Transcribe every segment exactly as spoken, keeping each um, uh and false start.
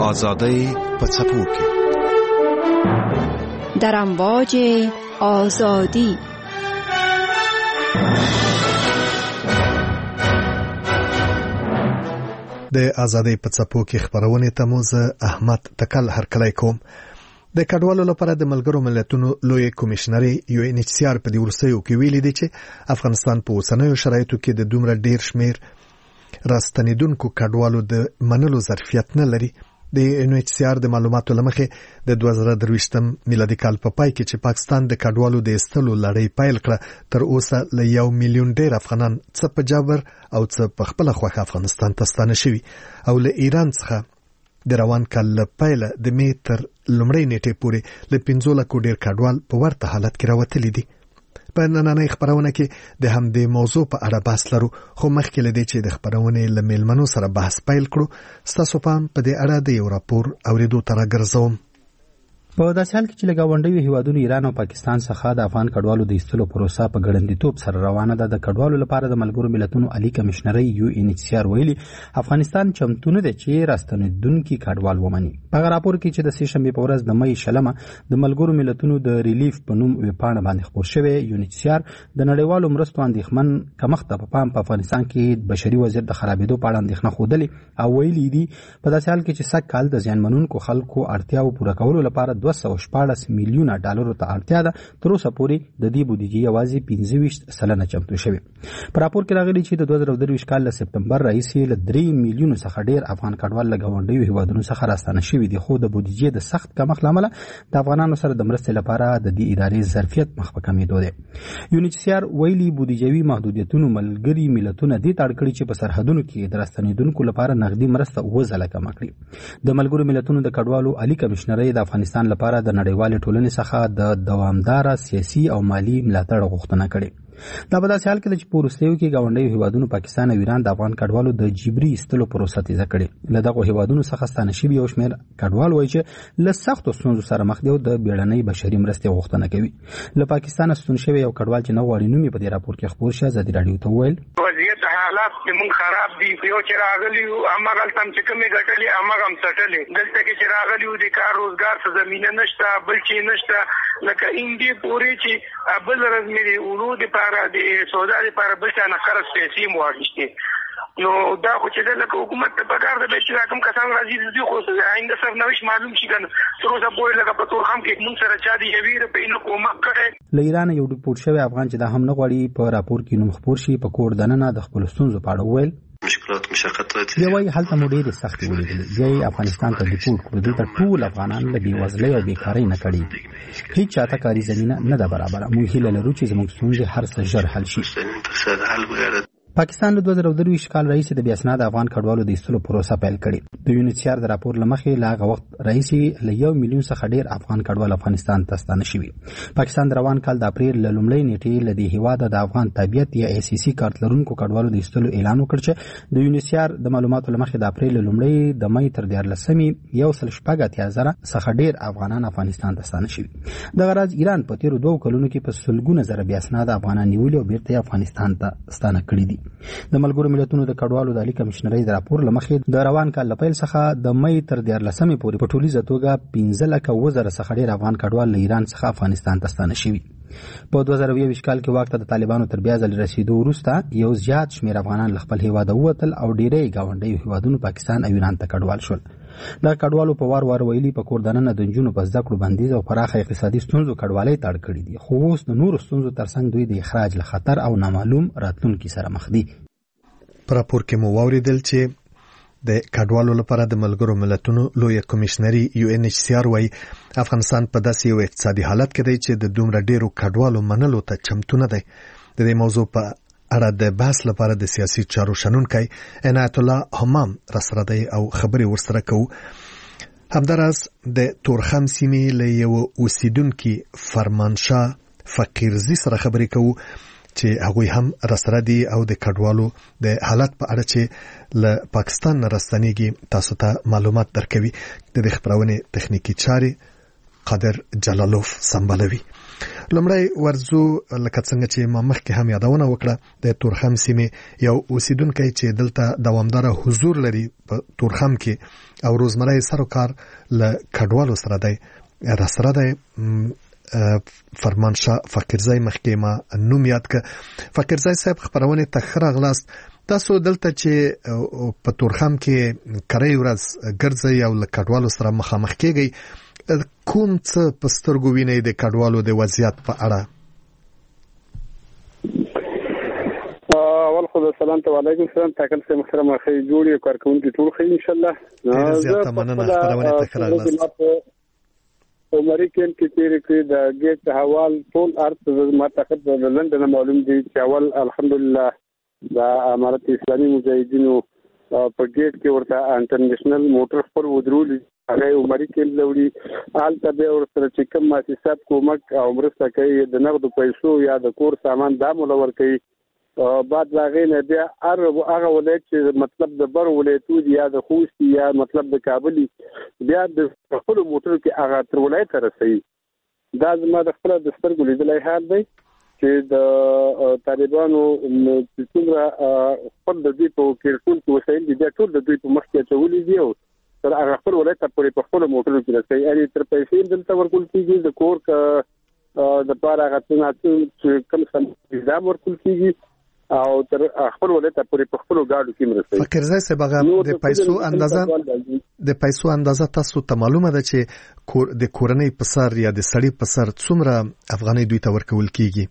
آزادی په څپو کې در امواج آزادی. د آزادۍ په څپو کې خبرونه ته مو زه احمد تکل هرکلی کوم. د کډوالو لپاره د ملګرو ملتونو لوی کمشنري یو ان ایچ سی آر په دې ورسېو کې ویلي دی چې افغانستان په اوسنیو شرایطو کې د دومره ډیر شمیر راستنیدونکو کډوالو د منلو ظرفیت نه لري. د ان ایچ سی آر د معلوماتو لمخې د دوه زره درویشتم میلادي کال په پای کې چې پاکستان د کډوالو د ایستلو لړۍ پیل کړه، تر اوسه له یو میلیون ډیر افغانان څه په جبر او څه په خپل خوښه افغانستان ته ستانه شوي او له ایران څخه د روان کال له پیله د می تر لومړۍ نیټې پورې له پنځو لکو ډیر کډوال په ورته حالت کې راوتلي دي. په نننۍ خبرونه کې د همدې موضوع په اړه بحث لرو، خو مخکې له دې چې د خبرونې له میلمنو سره بحث پیل کړو، ستاسو پام په دې اړه د یو راپور اورېدو ته راګرځوم. په داسې حال کې چې له ګاونډیو هیوادونو ایران او پاکستان څخه د افغان کډوالو د ایستلو پروسه په ګړندیتوب سره روانه ده، د کډوالو لپاره د ملګرو ملتونو عالی کمشنري یو ان ایچ سی آر ویلي افغانستان چمتو نه دی چې راستنیدونکي کډوال ومني. په هغه راپور کې چې د سې شنبې په ورځ د مې شلمه د ملګرو ملتونو د ریلیف په نوم ویبپاڼه باندې خپور شوی، یو ان ایچ سی آر د نړیوالو مرستو اندېښمن کمښت په پام په افغانستان کې بشري وضعیت د خرابېدو په اړه اندېښنه ښودلې او ویلي دي په داسې حال کې چې سږ کال د زیانمنونکو خلکو اړتیاو پوره کولو لپاره دوه سوه شپاړس میلیونه ډالرو ته اړتیا ده. تر اوسه پورې د دې بودیجې یوازې پنځه ویشت سلنه چمتو شوې. په راپور کې راغلي چې د دوه زره درویشت کال له سپتمبر راهیسې له درې میلیونو څخه ډیر افغان کډوال له ګاونډیو هیوادونو څخه راستانه شوي دي، خو د بودیجې د سخت کمښت له امله د افغانانو سره د مرستې لپاره د دې ادارې ظرفیت مخ په کمېدو دی. یو ان ایچ سی آر ویلي بودیجوي محدودیتونو ملګري ملتونه دې ته اړ کړي چې په سرحدونو کې د راستنیدونکو لپاره نغدي مرسته اووه ځله کمه کړي. د ملګرو ملتونو د کډوالو عالی کمشنري د افغانستان لپاره د نړیوالې ټولنې څخه د دوامداره سیاسي او مالی ملاتړ غوښتنه کړې. دا په داسې حال کې چې په وروستیو کې ګاونډیو هیوادونو پاکستان او ایران د افغان کډوالو د جبري ایستلو پروسه تیزه کړې. له دغو هیوادونو څخه ستانه شوي یو شمېر کډوال وایي چې له سختو ستونزو سره مخ دي او د بیړنۍ بشري مرستې غوښتنه کوي. له پاکستانه ستون شوی یو کډوال چې نه غواړي نوم یې په دې راپور کې خپور شي ازادي راډیو ته وویل وضعیت حالات زموږ خراب دي. یو چې راغلي یو هماغلته هم چې کومې ګټلې هماغه هم څټلې. دلته کې چې راغلي یو د کار روزګار څه زمینه نشته، بل چې نشته، لکه اندې پورې چې بل ورځ مې د اورو دپاره د سودا دپاره بل چا نه قرض پیسې مو واخیستې. نو دا خو چې ده لکه حکومت ته پکار ده چې دا کوم کسان راځي دوی خو آینده سرنوشت معلوم شي که نه. تر اوسه پورې لکه په تورخم کې مونږ سره چا د یوې روپۍ نه کومک کړی. له ایرانه یو ډیپورټ شوی افغان چې دا هم نه غواړي په راپور کې نوم خپور شي په کور دننه د خپلو ستونزو په اړه وویل مشکلات مشقتات دی وایي هلته مو ډېرې سختې ولیدلې. بیا یې افغانستان ته ډیپورټ کړو. دلته ټول افغانان له بېوزلۍ او بېکارۍ نه کړي. هېڅ چاته کاري زمینه نه ده برابره. موږ هیله لرو چې زموږ ستونزې هر څه ژر حل شي. پاکستان له دوه زره درویشت کال راهیسې د بې اسناده افغان کډوالو د ایستلو پروسه پیل کړې. د یو ان ایچ سی آر د راپور له مخې له هغه وخت راهیسې له یو میلیون څخه ډېر افغان کډوال افغانستان ته ستانه شوي. پاکستان د روان کال د اپریل له لومړۍ نیټې له دې هېواده د افغان تابعیت یا ای سی سی کارت لرونکو کډوالو د ایستلو اعلان وکړ چې د یو ان ایچ سی آر د معلوماتو له مخې د اپریل له لومړۍ د مې تر دیارلسمې یو سل شپږ اتیا زره څخه ډېر افغانان افغانستان ته ستانه شوي. دغه راز ایران په تېرو دوو کلونو کې په سلګونه زره بې اسناده افغانان نیولي او بېرته یې افغانستان ته ستانه کړي دي. د ملګرو ملتونو د کډوالو د عالی کمشنرۍ د راپور له مخې د روان کال له پیل څخه د مې تر دیارلسمې پورې په ټولیزه توګه پنځه لکه اووه زره څخه ډېر افغان کډوال له ایران څخه افغانستان ته ستانه شوي. په دوه زره یوویشت کال کې واک ته د طالبانو تر بیا ځل رسیدو وروسته یو زیات شمېر افغانان له خپل هېواده ووتل او ډېری ګاونډیو هېوادونو پاکستان او ایران ته کډوال شول. دا کډوالو په وار وار ویلي په کور دننه د نجونو په زده کړو بندیز او پراخه اقتصادي ستونزو کډوالۍ ته اړ کړي دي، خو اوس د نورو ستونزو ترڅنګ دوی د اخراج له خطر او نامعلوم راتلونکي سره مخ دي. په راپور کې مو واوریدل چې د کډوالو لپاره د ملګرو ملتونو لوی کمشنري یو ان ایچ سی آر وايي افغانستان په داسې یو اقتصادي حالت کې دی چې د دومره ډیرو کډوالو منلو ته چمتو نه دی. د دې موضوع په اړه د بحث لپاره د سیاسي چارو شنونکی عنایت الله همام راسره دی او خبرې ورسره کوو. همداراز د تورخم سیمې له یو اوسیدونکي فرمانشاه فقیرزي سره خبرې کوو چې هغوی هم راسره دي او د کډوالو د حالت په اړه چې له پاکستان نه راستنیږي تاسو ته معلومات درکوي. د دې خبرونې تخنیکی چارې قادر جلالوف سمبالوي. لمړی ورزو لکه څنګه چې ما مخکې هم یادونه وکړه د تورخم سیمې یو اوسیدونکی چې دلته دوامدار حضور لري په تورخم کې او روزمره سر او کار له کډوالو سره دی را سره دی فرمانشاه فقیرزای مخکې ما نوم یاد ک فقیرزای صاحب خبرونه تخره غلاست تاسو دلته چې په تورخم کې کړی ورځ ګرځي او له کډوالو سره مخامخ کېږي کوم څه په سترګو وینئ د کډوالو د وضعیت په اړه؟ اول خو سلام علیکم السلام تاکل سے محترم اخی جوړي کارکونکي ټول خیر ان شاء الله زیاته مننه خبرونه تخره غلاست عمرې کې کې تیرې کړې د ګیټ حوال ټول ارت ما تاخد د لندن معلوم دي چې اول الحمدلله د امارت اسلامي مجاهدینو په ګیټ کې ورته انټرنیشنل موټر خپل ودرول هغه عمرې کې لوري حال ته ورسره چې کوم مؤسسات کومک او مرسته کوي د نقد پیسو یا د کور سامان د مولور کوي بعد لاغې نه بیا هغه ولایت چې مطلب د بر ولایتو یا د خوست یا مطلب د کابل بیا د خپل موټر کې هغه تر ولایت رسېږي. دا زما د خپل د سترګو لیدلای حال دی چې د طالبانو څومره خپل د دې په کې ټول وسایل دي ټول د دوی په مخ کې چولې دي او تر هغه خپل ولایت پورې په خپل موټر کې رسېږي. یعنی تر پیسې دلته ورکول کېږي د کور ک د پاره غتنه چې کوم سم نظام ورکول کېږي او تر خپل ولایت پورې په خپل گاډو کې مرسته. فقیرزای صاحب هغه د پیسو اندازه د پیسو اندازه تاسو ته معلومه ده چې د کورنۍ په سر یا د سړي په سر څومره افغاني دوی ته ورکول کیږي؟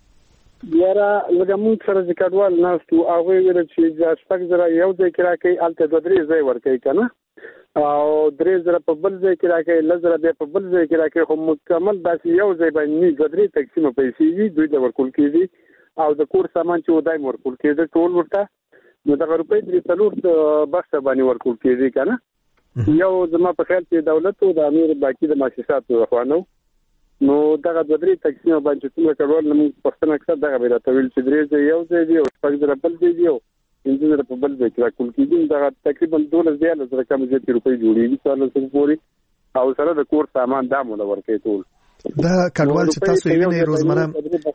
یاره لکه موږ سره چې کډوال ناستو هغه ویل چې شپږ زره یو ځای کې راکې الته دوه درې ځای ورکې کنه او درې زره په بل ځای کې راکې لزر بیا په بل ځای کې راکې خو مکمل داسې یو ځای باندې دوه درې تقسیم پیسې دوی ته ورکول کیږي او د کور سامان چې ودای ورکول کېده ټول ورته نو د روپۍ درې څلور بخښه باندې ورکول کېږي کنه یو زما په خیال کې دولت او د امیر باقي د مؤسساتو خوانو نو دغه د درې تقسیم باندې څومره کډوال موږ پښتنه اکثر دغه به راټول چې درې ځای یو ځای دی او شپږ زره بل ځای دی او پنځه زره په بل ځای کې راټول کېږي دغه تقریبا دولس دیارلس زره کم زیاتې روپۍ جوړېږي څوارلس زره پورې او سره د کور سامان دا مونږ ورکوي ټول. دا کډوال چې تاسو یې وینئ روزمره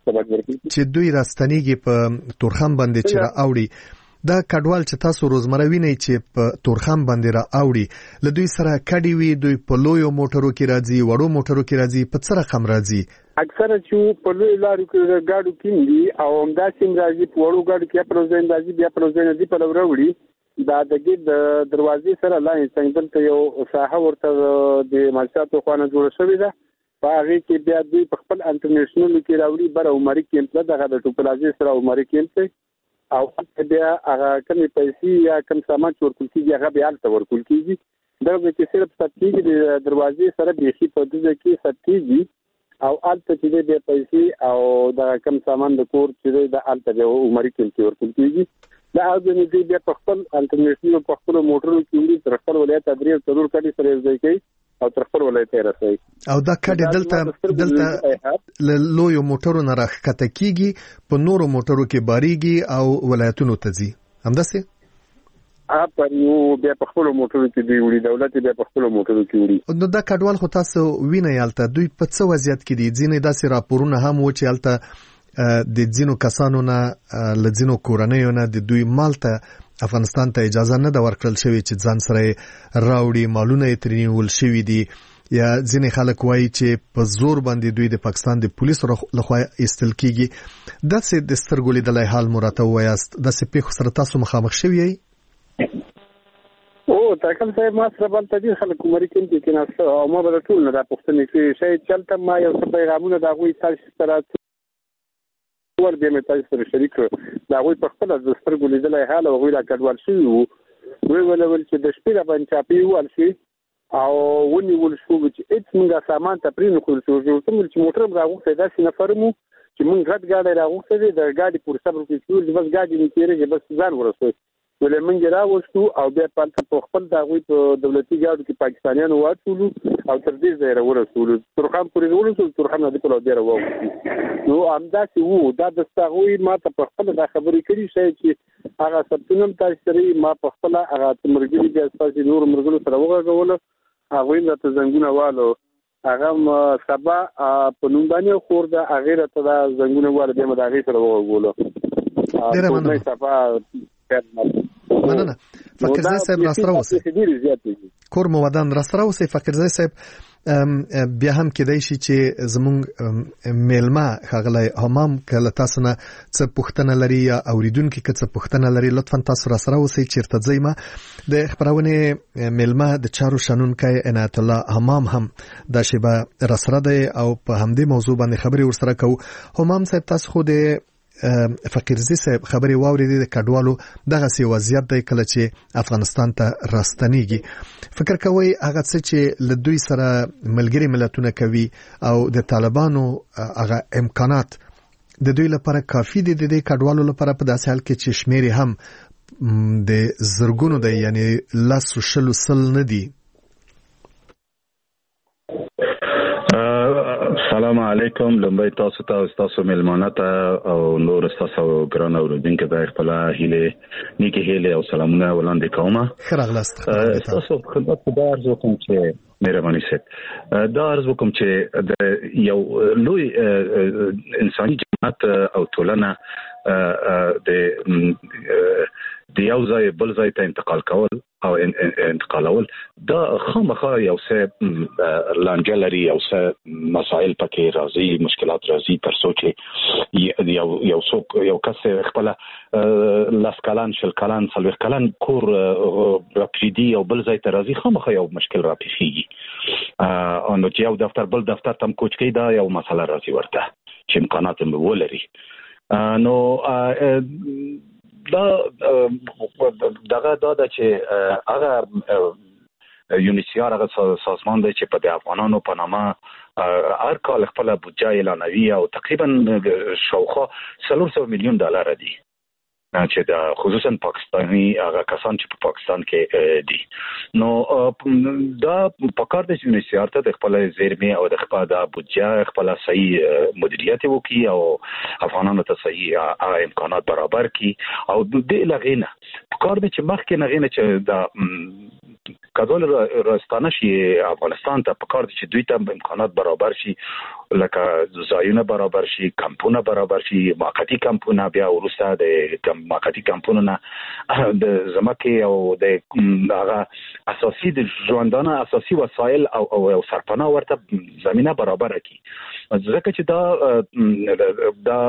چې دوی راستنیږي په تورخم باندې چې را اوړي دا کډوال چې تاسو روزمره وینئ چې په تورخم باندې را اوړي له دوی سره کډي وي دوی په لویو موټرو کې راځي وړو موټرو کې راځي په څه رقم راځي؟ اکثره چې په لوی لارو کې ګاډو کې دي او همدا سیم راځي په وړو ګاډو کې پر ځین راځي بیا پر ځین دي په لوروړي دا د ګډ دروازې سره لاندې څنګه ته یو ساحه ورته د مالشاتو خوانه جوړ شوې ده په هغه کې بیا دوی په خپل انټرنیشنل کې راوړي بر عمرې کېمپ دغه د ټوپلازي سره عمرې کېمپ او بیا هغه کمی پیسې یا کم سامان ورکول کېږي هغه بیا الته ورکول کېږي دغه کې صرف ستېږي د دروازې سره بيخي په دغه کې ستېږي او الته چې د پیسې او د کم سامان د کور چې د الته د عمرې کېمپ ورکول کېږي دا اوځنې دی بیا په خپل انټرنیشنل په خپل موټرو کې تر خپل ولایت ادرې ضرور کړي سره ځای کوي او تر خپل ولایت رسېږي او دا کډه دلته دلته له لویو موټرو نه راخته کیږي په نورو موټرو کې باریږي او ولایتونو ته ځي همداسې ا په یو بیا په خپل موټرو کې دی وړي دولت بیا په خپل موټرو کې وړي نو دا کډوال خو تاسو وینئ الته دوی په څه وضعیت کې دي ځینې داسې راپورونه هم و چې الته د ځینو کسانو نه له ځینو کورنیو نه د دوی مال ته افغانستان ته اجازه نه ده ورکړل شوې چې ځان سره راوړي مالونه یې ترې نیول شوي دي یا ځینې خلک وایي چې په زور باندې دوی د پاکستان د پولیسو لخوا ایستل کیږي داسې د سترګو لیدلی حال مو راته ووایاست داسې پیښو سره تاسو مخامخ شوي یئ؟ او تاکل صاحب ما سره بل تدې خلک عمرې کېمپ کې ناسته او ما به ټول نه دا پوښتنې کوي شاید چلته ما یو څه پیغامونه د هغوی تاسو سره ور به مې تاسو سره شریک دا غوي په خپل د سترګو لیدلای حال او غوي را کډوال شي وو وی ولول چې د شپې باندې چاپی وال شي او ونی ول شو چې اټ موږ سامان ته پرې نو کول شو چې موټر راغوته داسې نفرمو چې موږ غټ گاډي راغوته دي د گاډي پر صبر کې چې بس گاډي نه کېږي بس ځان ورسوي ولې موږ راوښتو او بیا په خپل د غوي په دولتي گاډو کې پاکستانیانو واټولو او تر دې ځای راورسولو ترخم پورې ورسول ترخم نه دی په لور راوښتو نو امداسي وو دا د ستغوي ما ته په خپل د خبرې کړي شي چې هغه سپتنم تاسو ما په خپل هغه مرګري د اساسي نور مرګلو سره وغږول هغه نه ته زنګونه والو هغه سبا په نوم باندې خور د هغه ته د زنګونه ور د مداغي سره وګولو ډیره مننه سبا مننه فقیرزی صاحب راسره اوسئ کور مو ودان راسره اوسئ فقیرزی صاحب بیا هم کېدای شي چې زمونږ میلمه ښاغلی حمام که له تاسو نه څه پوښتنه لري یا اوریدونکي که څه پوښتنه لري لطفا تاسو راسره اوسئ چېرته ځئ ما د خپرونې میلمه د چارو شنونکی عنایت الله حمام هم دا شیبه راسره دی او په همدې موضوع باندې خبرې ورسره کوو. حمام صاحب تاسو خو د فقیرزی صاحب خبرې واورېدې د کډوالو دغسې وضعیت دی کله چې افغانستان ته راستنیږي فکر کوئ هغه څه چې له دوی سره ملګري ملتونه کوي او د طالبانو هغه امکانات د دوی لپاره کافي دي د دې کډوالو لپاره په داسې حال کې چې شمېر یې هم د زرګونو دی یعنی لسو شلو سل نه دي؟ السلام علیکم لمبای تاسو ته تاسو ملمانه ته او نور تاسو ګران اوریدونکو ته خپل هیله نیکی هیله او سلامونه وړاندې کوم. ښه راغلاست. تاسو خدمت ته دا عرض وکم چې مهرباني سره دا عرض وکم چې د یو لوی انساني جماعت او ټولنه د د یو ځای بل ځای ته انتقال کول او انتقالول دا خامخا یو څه لانجه لري یو څه مسائل پکې راځي مشکلات راځي تر څو چې یو یو څوک یو کس خپل لاس کلان شل کلان څلور کلان کور راپریدي او بل ځای ته راځي خامخا یو مشکل راپېښیږي او نو چې یو دفتر بل دفتر تم کوچ کوي دا یو مسله راځي ورته چې امکانات هم ولري نو دا دغه دا د چې هغه یونیسیار هغه سازمان دی چې په د افغانانو په نامه هر کال خپل بودجه اعلانوي او تقریبا شاوخوا څلور سوه میلیون ډالر دي چې دا خصوصا پاکستاني هغه کسان چې په پاکستان کې دي نو دا په کار د یونیسیار ته د خپل زیرمې او د خپل د بودجه خپل صحیح مدیریت وکړي او افغانانو ته صحیح امکانات برابر کړي او د دې لغینه په کار د چې مخکې نغینه چې دا کډوال راستانه شي افغانستان ته په کار د چې دوی ته امکانات برابر شي لکه ځایونه برابر شي کمپونه برابر شي موقتی کمپونه بیا ورسته د موقتی کمپونه نه د زمکه او د هغه اساسي د ژوندانه اساسي وسایل او او سرپناه ورته زمينه برابر کړي ځکه چې دا دا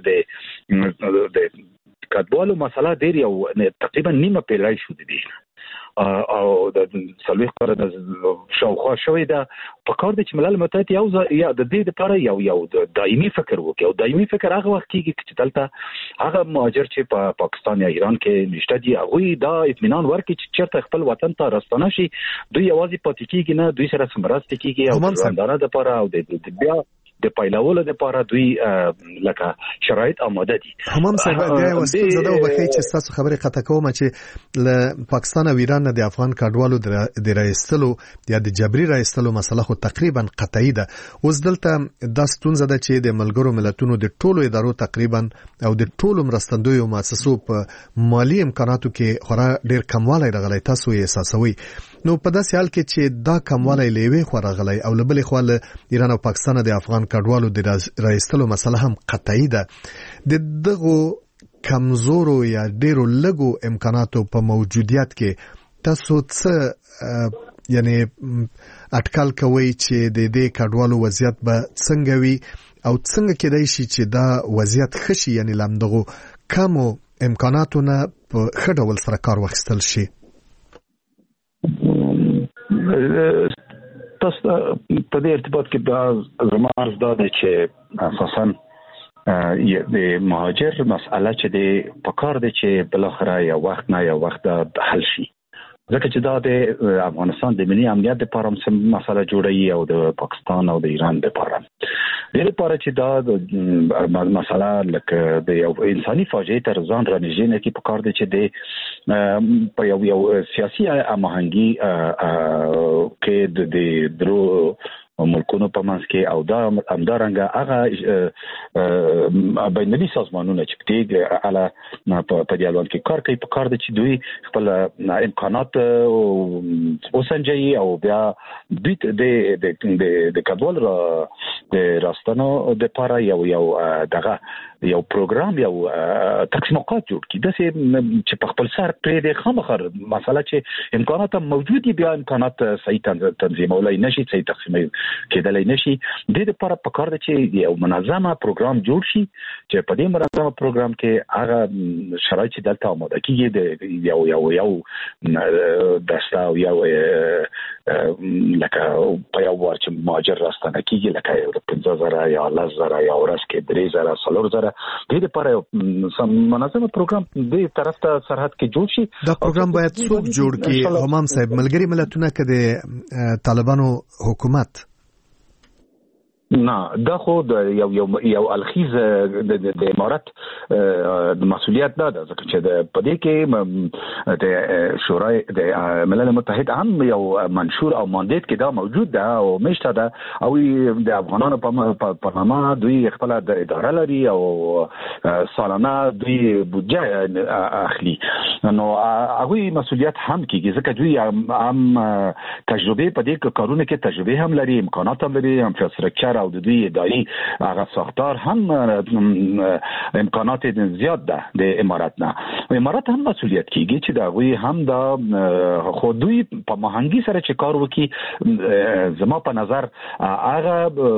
د د کډوالو مسله ډیر یو تقریبا نیمه پیړۍ شو دي او د څلوي قرن شاوخوا شوې ده په کار د چې ملل متحد یو یا د دې لپاره یو یو دایمي فکر وکړي او دایمي فکر هغه وخت کېږي چې دلته هغه مهاجر چې په پا پاکستان یا ایران کې نشته دي هغه دا اطمینان ورکړي چې چیرته خپل وطن ته راستانه شي دوی یوازې پاتې کېږي نه دوی سره سمراسته کېږي او ژوندانه لپاره او د بیا د پایلولو لپاره دوی لکه شرایط آماده دي. حمام صاحب دا یو ستونزه ده وبخښئ چې تاسو خبرې قطع کوم چې له پاکستان او ایران نه د افغان کډوالو د راایستلو یا د جبري راایستلو مسله خو تقریبا قطعي ده. اوس دلته دا ستونزه ده چې د ملګرو ملتونو د ټولو ادارو تقریبا او د ټولو مرستندویو مؤسسو په مالی امکاناتو کې خورا ډیر کموالی راغلی تاسو یې احساسوي. نو په داسې حال کې چې دا کموالی له یوې خوا راغلی او له بلې خوا له ایران او پاکستان د افغان کډوالو د راایستلو مسله هم قطعي ده د دغو کمزورو یا ډیرو لږو امکاناتو په موجودیت کې تاسو څه یعنی اټکل کوئ چې د دې کډوالو وضعیت به څنګه وي او څنګه کېدای شي چې دا وضعیت ښه شي یعنی له همدغو کمو امکاناتو نه په ښه ډول سره کار واخیستل شي؟ تاسو په دې ارتباط کې دا زما عرض دا دی چې اساساً د مهاجر مسأله چې د په کار دی چې بلاخره یو وخت نه یو وخت حل شي ځکه چې دا د افغانستان د ملي امنیت لپاره هم مسله جوړوي او د پاکستان او د ایران لپاره د لپاره چې دا مسله لکه د یو انساني فاجعه تر ځان رانیژدې نه کی په کار دی چې د په یو یو سیاسي هماهنګي کې د درو ملکونو په منځ کې او دا همدارنګه هغه بینالمللي سازمانونه چې په دې اړه په دې اړه کې کار کوي په کار د چې دوی خپل امکانات وسنجي او بیا دوی د د د کډوال را د راستنو د لپاره یو یو دغه یو پروګرام یو تقسیمات جوړ کړي د چې په خپل سر پرې د خامخر مسله چې امکانات موجود دي بیا امکانات صحیح تنظیمولای نشي صحیح تقسیم کېدلای نشي د دې لپاره په کار ده چې یو منظمه پروګرام جوړ شي چې په دې منظمه پروګرام کې هغه شرایط دلته آماده کیږي د یو یو یو دستا او یو لکه په یو ورچ ماجر راستنه کیږي لکه پنځه زره یا لس زره یا ورځ کې درې زره څلور زره د دې لپاره منظمه پروګرام دې طرف ته سرحد کې جوړ شي دا پروګرام باید څوک جوړ کړي همام صاحب ملګری ملتونه کې د طالبانو حکومت نه دا خو د یو یو یو الخیز د امارات د مسؤلیت نه ده ځکه چې د پدې کې د شورای د ملل متحد هم یو منشور او ماندیت کې دا موجود ده او مشته ده او د افغانانو په پرنامه دوی خپل د اداره لري او سالانه دوی بودجه اخلي نو هغه مسؤلیت هم کیږي ځکه دوی هم تجربه پدې کارونه کې تجربه هم لري امکانات هم لري انفراستراکچر او د دوی اداري هغه ساختار هم امکانات زیات ده د امارات نه امارات هم مسؤلیت کیږي چې دا غوي هم دا خو دوی په مهنګي سره چې کار وکي زما په نظر هغه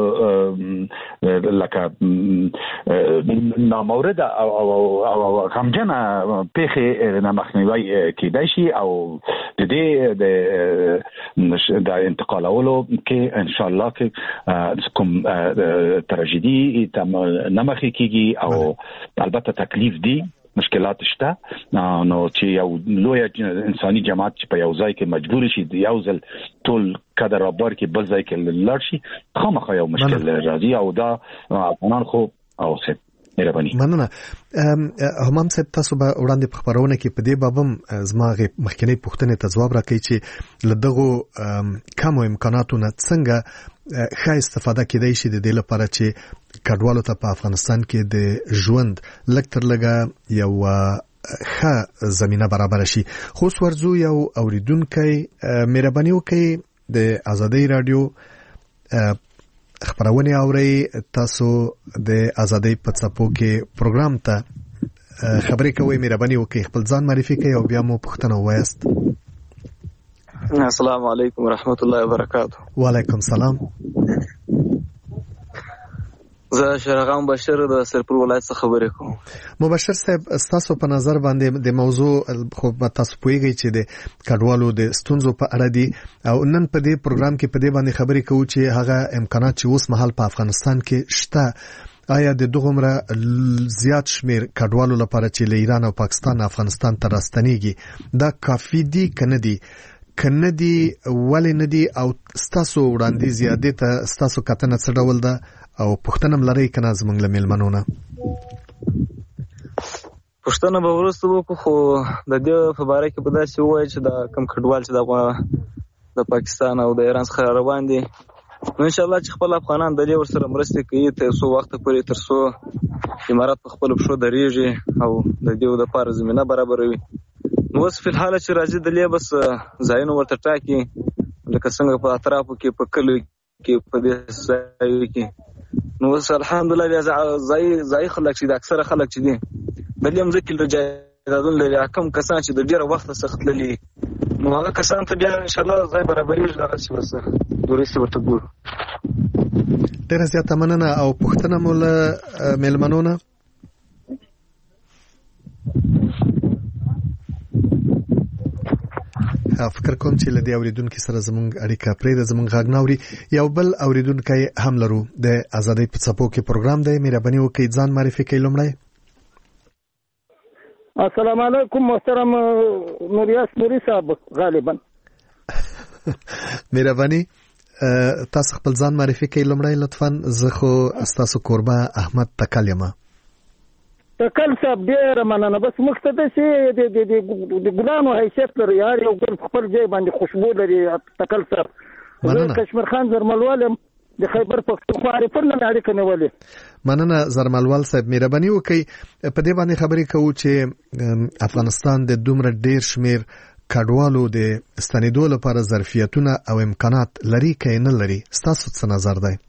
لکه نامورد او او غمجنه پیخه نه مخنیوي کیدای شي او د دې د انتقالولو کې ان شاء الله کې کوم تراژیدي تم نمخې کیږي او البته تکلیف دی مشکلات شته نو چې یو لوی انساني جماعت چې په یو ځای کې مجبور شي یو ځل ټول قدر ابر کې بل ځای کې لړ شي خامخا یو مشکل راځي او دا افغانان خو او څه مننه همام صاحب تاسو به وړاندې په خبرونه کې په دې بابم زما مخکنی پوښتنې ته ځواب راکړئ چې لدغه کم امکاناتو نه څنګه ښه استفاده کېدای شي د دې لپاره چې کډوالو ته په افغانستان کې د ژوند لکتر لګه یو ښه زمينه برابر شي خو ورزو یو اوریدونکو مهرباني وکړئ د ازادي رادیو خبرونه اوري تاسو د ازادي په څپو کې پروګرام ته خبرې کوي مهرباني وکړئ خپل ځان معرفي کړئ او بیا مو پوښتنه وایست السلام علیکم ورحمت الله وبرکاته وعلیکم السلام زه شرغام بشیر د سرپور ولایت څخه خبرې کوم مبشر صاحب تاسو په نظر باندې د موضوع خو تاسو پوهیږئ چې د کډوالو د ستونزو په اړه دي او نن په دې پروګرام کې په دې باندې خبرې کوو چې هغه امکانات چې اوس مهال په افغانستان کې شته آیا د دغمره زیات شمیر کډوالو لپاره چې له ایران او پاکستان افغانستان ته راستنیږي دا کافي دي کنه دي کنه دي ولې نه دي او ستاسو وړاندې زیاتې ته ستاسو کتنه څه ډول ده او پښتنه ملري کنه زمونږ له میلمنونه پښتنه به ورسته وکړو خو د دې په اړه کې په داسې وایي چې دا کم کډوال چې د د پاکستان او د ایران څخه روان دي نو ان شاء الله چې خپل افغانان د دې ورسره مرسته کوي ته څو وخت پورې تر څو امارات په خپل بشو درېږي او د دې د لپاره زمينه برابروي نو اوس په حال چې راځي د لې بس ځایونو ورته ټاکي لکه څنګه په اطرافو کې په کلو کې په دې ځای کې نو اوس الحمدلله بیا ځای ځای خلک چې د اکثره خلک چې دي د دې مځکې لري دادون لري کوم کسان چې د ډیره وخت څخه تللي نو هغه کسان ته بیا ان شاء الله ځای برابرېږي دغه څه وسه دورسته ورته ګور ډیره زیاته مننه او پښتنه مولا میلمنونه فکر کوم چې لدی اوریدونکو سره زمونږ اړیکه پرې د زمونږ غږ ناوري یو بل اوریدونکو هم لرو د ازادي په څپو کې پروګرام دی مهرباني وکړئ ځان معرفي کړئ لومړی السلام علیکم محترم نوریاس نوري صاحب غالبا مهرباني تاسو خپل ځان معرفي کړئ لومړی لطفا زه خو تاسو قربا احمد تکلیمه تکل صاحب ډیر مننه بس مقصد شي د د د ګلانو حیثیت لري یار یو ګل خپل ځای باندې خوشبو لري تکل صاحب زه کشمیر خان زرملوالم د خیبر پښتونخوا ریفرنل اړیکه نیولې. مننه زرملوال صاحب، مهرباني وکړئ په دې باندې خبرې کوو چې افغانستان د دومره ډیر شمیر کډوالو د ستنېدو لپاره ظرفیتونه او امکانات لري که نه لري، ستاسو څه نظر دی؟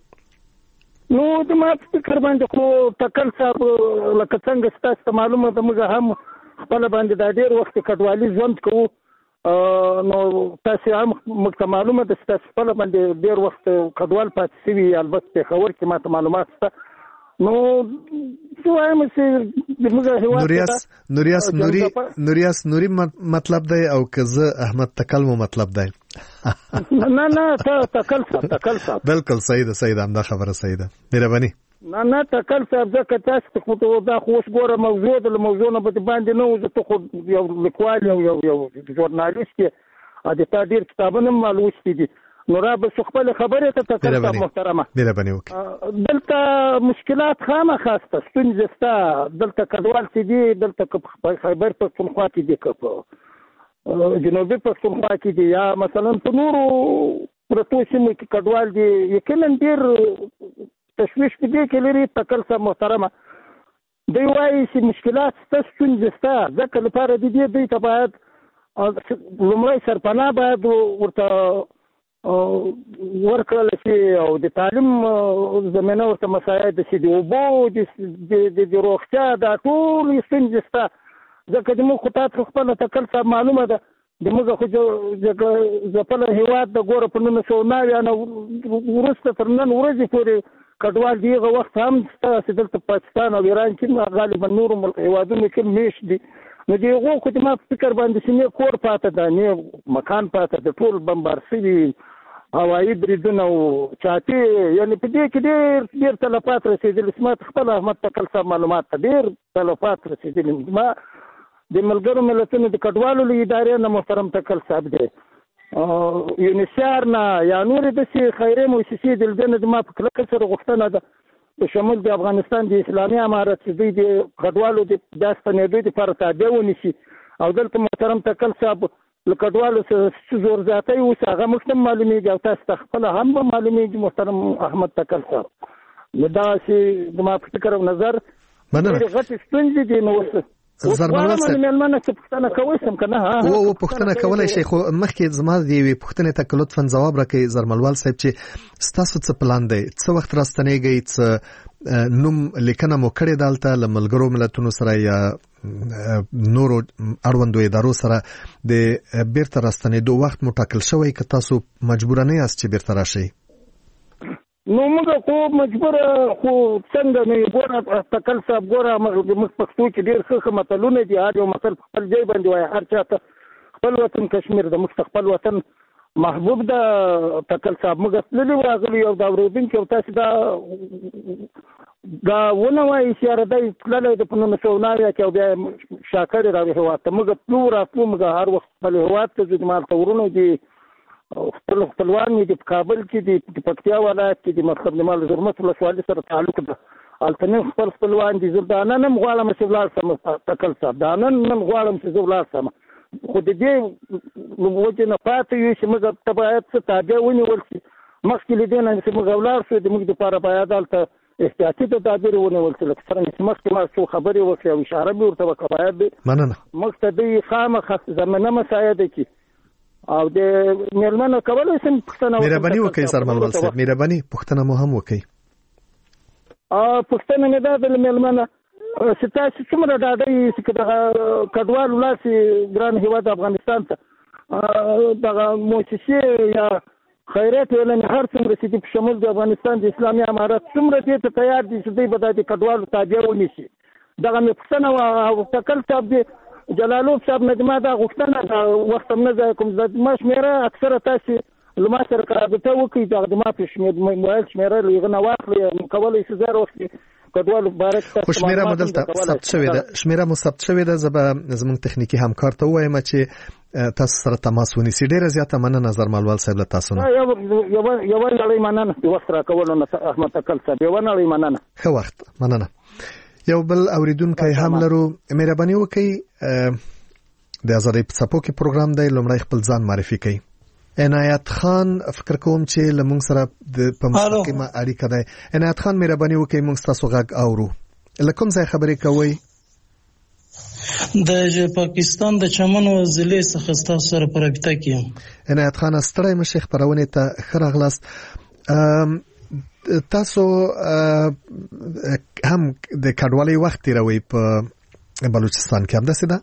نو د ما فکر باندې خو ټکل صاحب لکه څنګه ستاسو ته معلومه ده موږ هم خپل باندې دا ډیر وخت کډوالي ژوند کوو، نو تاسو هم موږ ته معلومه ده ستاسو خپل باندې ډیر وخت کډوال پاتې شوي، البته په خبر کې ماته معلومات شته. نو څه وایم چې د موږ هیواد نوریاس نوریاس نوري نوریاس نوري مطلب دی او که زه احمد تکل مو مطلب دی؟ نه نه تکل صاحب تکل صاحب بالکل صحیح ده، صحیح ده، همدا خبره صحیح ده. مهرباني. نه نه تکل صاحب ځکه تاسو ته خو دا خو اوس ګوره موضوع د موضوع نه باندې نه وځي، ته خو یو لیکوال یو یو یو ژورنالیست یې، د تا ډېر کتابونه هم لوستي دي، نو را به خپل خبرې ته تکل صاحب محترمه مهرباني وکړئ. دلته مشکلات خامخا شته، ستونزې شته، دلته کډوال چې دي دلته که خیبر پښتونخوا کې دي که په جنوبي پښتونخوا کې دي یا مثلا په نورو پرتو سیمو کې کډوال دي، یقینا ډېر تشویش په دې کې لري. تکل صاحب محترمه دوی وایي چې مشکلات شته، ستونزې شته، ځکه لپاره د دې دوی ته باید لومړی سرپناه باید ورته ورکړل شي او د تعلیم زمینه ورته مساعد شي، د اوبو د روغتیا دا ټول ستونزې شته. ځکه د موږ خو تاسو خپله تکل صاحب معلومه ده د موږ خو ځپلی هېواد د ګوره په نولس سوه نوي نه وروسته تر نن ورځې پورې کډوال د هغه وخت هم شته چې دلته پاکستان او ایران کې غالبا نورو هېوادونو کې میشت دي، نو د هغو خو د ما په فکر باندې چې نه کور پاته ده نه مکان پاته ده، ټول بمبار شوي هوایي بریدونه او چاټې، یعنې په دې کې ډېر ډېر تلفات رسېدلي. ما خپل احمد تکل صاحب معلومات ته ډېر تلفات رسېدلي. ما د ملګرو ملتونو د کډوالو له ادارې نه محترم تکل صاحب دی، یونیسیار نه یا نورې داسې خیرې مؤسسې د دې نه د ما په کلکه سره غوښتنه ده په شمول د افغانستان د اسلامي امارت چې دوی د کډوالو د ستنېدو دپاره تابع ونیسي، او دلته محترم تکل صاحب له کډوالو څه زور زیاتی اوس هغه موږ ته معلومېږي او تاسو ته خپله هم به معلومېږي محترم احمد تکل صاحب. نو داسې زما په فکر او نظر ډېرې غټې ستونزې دي. نو اوس زرملوال صاحب مېلمنه څه پوښتنه کوی شم که نه؟ او او پوښتنه کولی شئ، خو مخکې زما د یوې پوښتنې ته لطفا ځواب راکړئ زرملوال صاحب چې ستاسو څه پلان دی، څه وخت راستنېږئ، څه نوم لیکنه مو کړې ده هلته له ملګرو ملتونو سره یا نورو اړوندو ادارو سره د بیرته راستنېدو وخت مو ټاکل شوی که تاسو مجبوره نه یاست چې بیرته راشئ؟ نو موږ خو مجبوره خو څنګه نه ګوره تکل صاحب، ګوره موږ پښتو کې ډېر ښه ښه متلونه دي، هر یو متل په خپل ځای باندې وایي، هر چا ته خپل وطن کشمیر د موږ خپل وطن محبوب ده. تکل صاحب موږ تللي راغلي او دا اورېدونکي او تاسې دا دا ونه وایي چې یاره دی تللی د په نولس سوه نوي کې او بیا یې شا کړې راوړي هېواد ته. موږ تلو راتلو، موږ هر وخت خپل هېواد ته ځو، زما هلته ورونه دي، خپل خپلوان مې دي په کابل کې دي، په پکتیا ولایت کې دي، مطلب د مال زرمت ولسوالۍ سره تعلق ده، هلته نن خپل خپلوان دي. زه دا نن هم غواړم چې ولاړ شم تکل صاحب، دا نن نن غواړم چې زه ولاړ شم، خو د دې وجې نه پاتې یو چې موږ ته باید څه تابع ونیول شي. مخکې له دې نه چې موږ ولاړ شو د موږ دپاره باید هلته احتیاطي تدابیر ونیول شي، لکه څرنګه چې مخکې ما څو خبرې وکړې او اشاره مې ورته وکړه، باید مننه موږ ته دوی خامخا زمینه مساعده کړي او د مېرمنو کولی شم پوښتنه مهرباني وکړئ زرملوال صاحب، مهرباني پوښتنه مو هم وکړئ. پوښتنه مې دا ده له مېرمنه چې تاسو څومره ډاډه یې چې دغه کډوال ولاړ شي ګران هېواد افغانستان ته، دغه مؤسسې یا خیرات ټولنې هر څومره چې دي په شمول د افغانستان د اسلامي امارت څومره دې ته تیار دي چې دوی به دا د کډوالو تابع ونیسي؟ دغه مې پوښتنه وه. او تکل صاحب دی جلالوف صاحب نه ما دا غوښتنه ده، وخت هم نه ضایع کوم، زما شمېره اکثره تاسې له ما سره رابطه وکړئ، دغه د ما په شمېر موبایل شمېره له هغه نه واخلئ، کولی شو زه هر وخت کډوالو باره کې خو شمېره مو دلته ثبت شوې ده، شمېره مو ثبت شوې ده. زه به زموږ تخنیکي همکار ته ووایم چې تاسو سره تماس ونیسي. ډېره زیاته مننه زرملوال صاحب له تاسو نه. یوه نړۍ مننه د وخت راکولو نه احمد تکل صاحب، یوه نړۍ مننه. ښه وخت، مننه. یو بل اوریدونکی هم لرو، مهرباني وکړئ د ازادۍ په څپو کې پروګرام دی، لومړی خپل ځان معرفي کړئ. عنایت خان فکر کوم چې لمونږ سره په مستقیمه اړیکه ده. عنایت خان مهرباني وکړئ موږ تاسو غږ اورو. لکه څنګه خبرې کوي؟ د پاکستان د چمن او ضلع څخه تاسو سره پر رابطه کیم. عنایت خان ستړی مشیخ خبرونه ته خراغلاست. تاسو هم د کډوالۍ وخت تیروي په بلوچستان کې هم داسې ده؟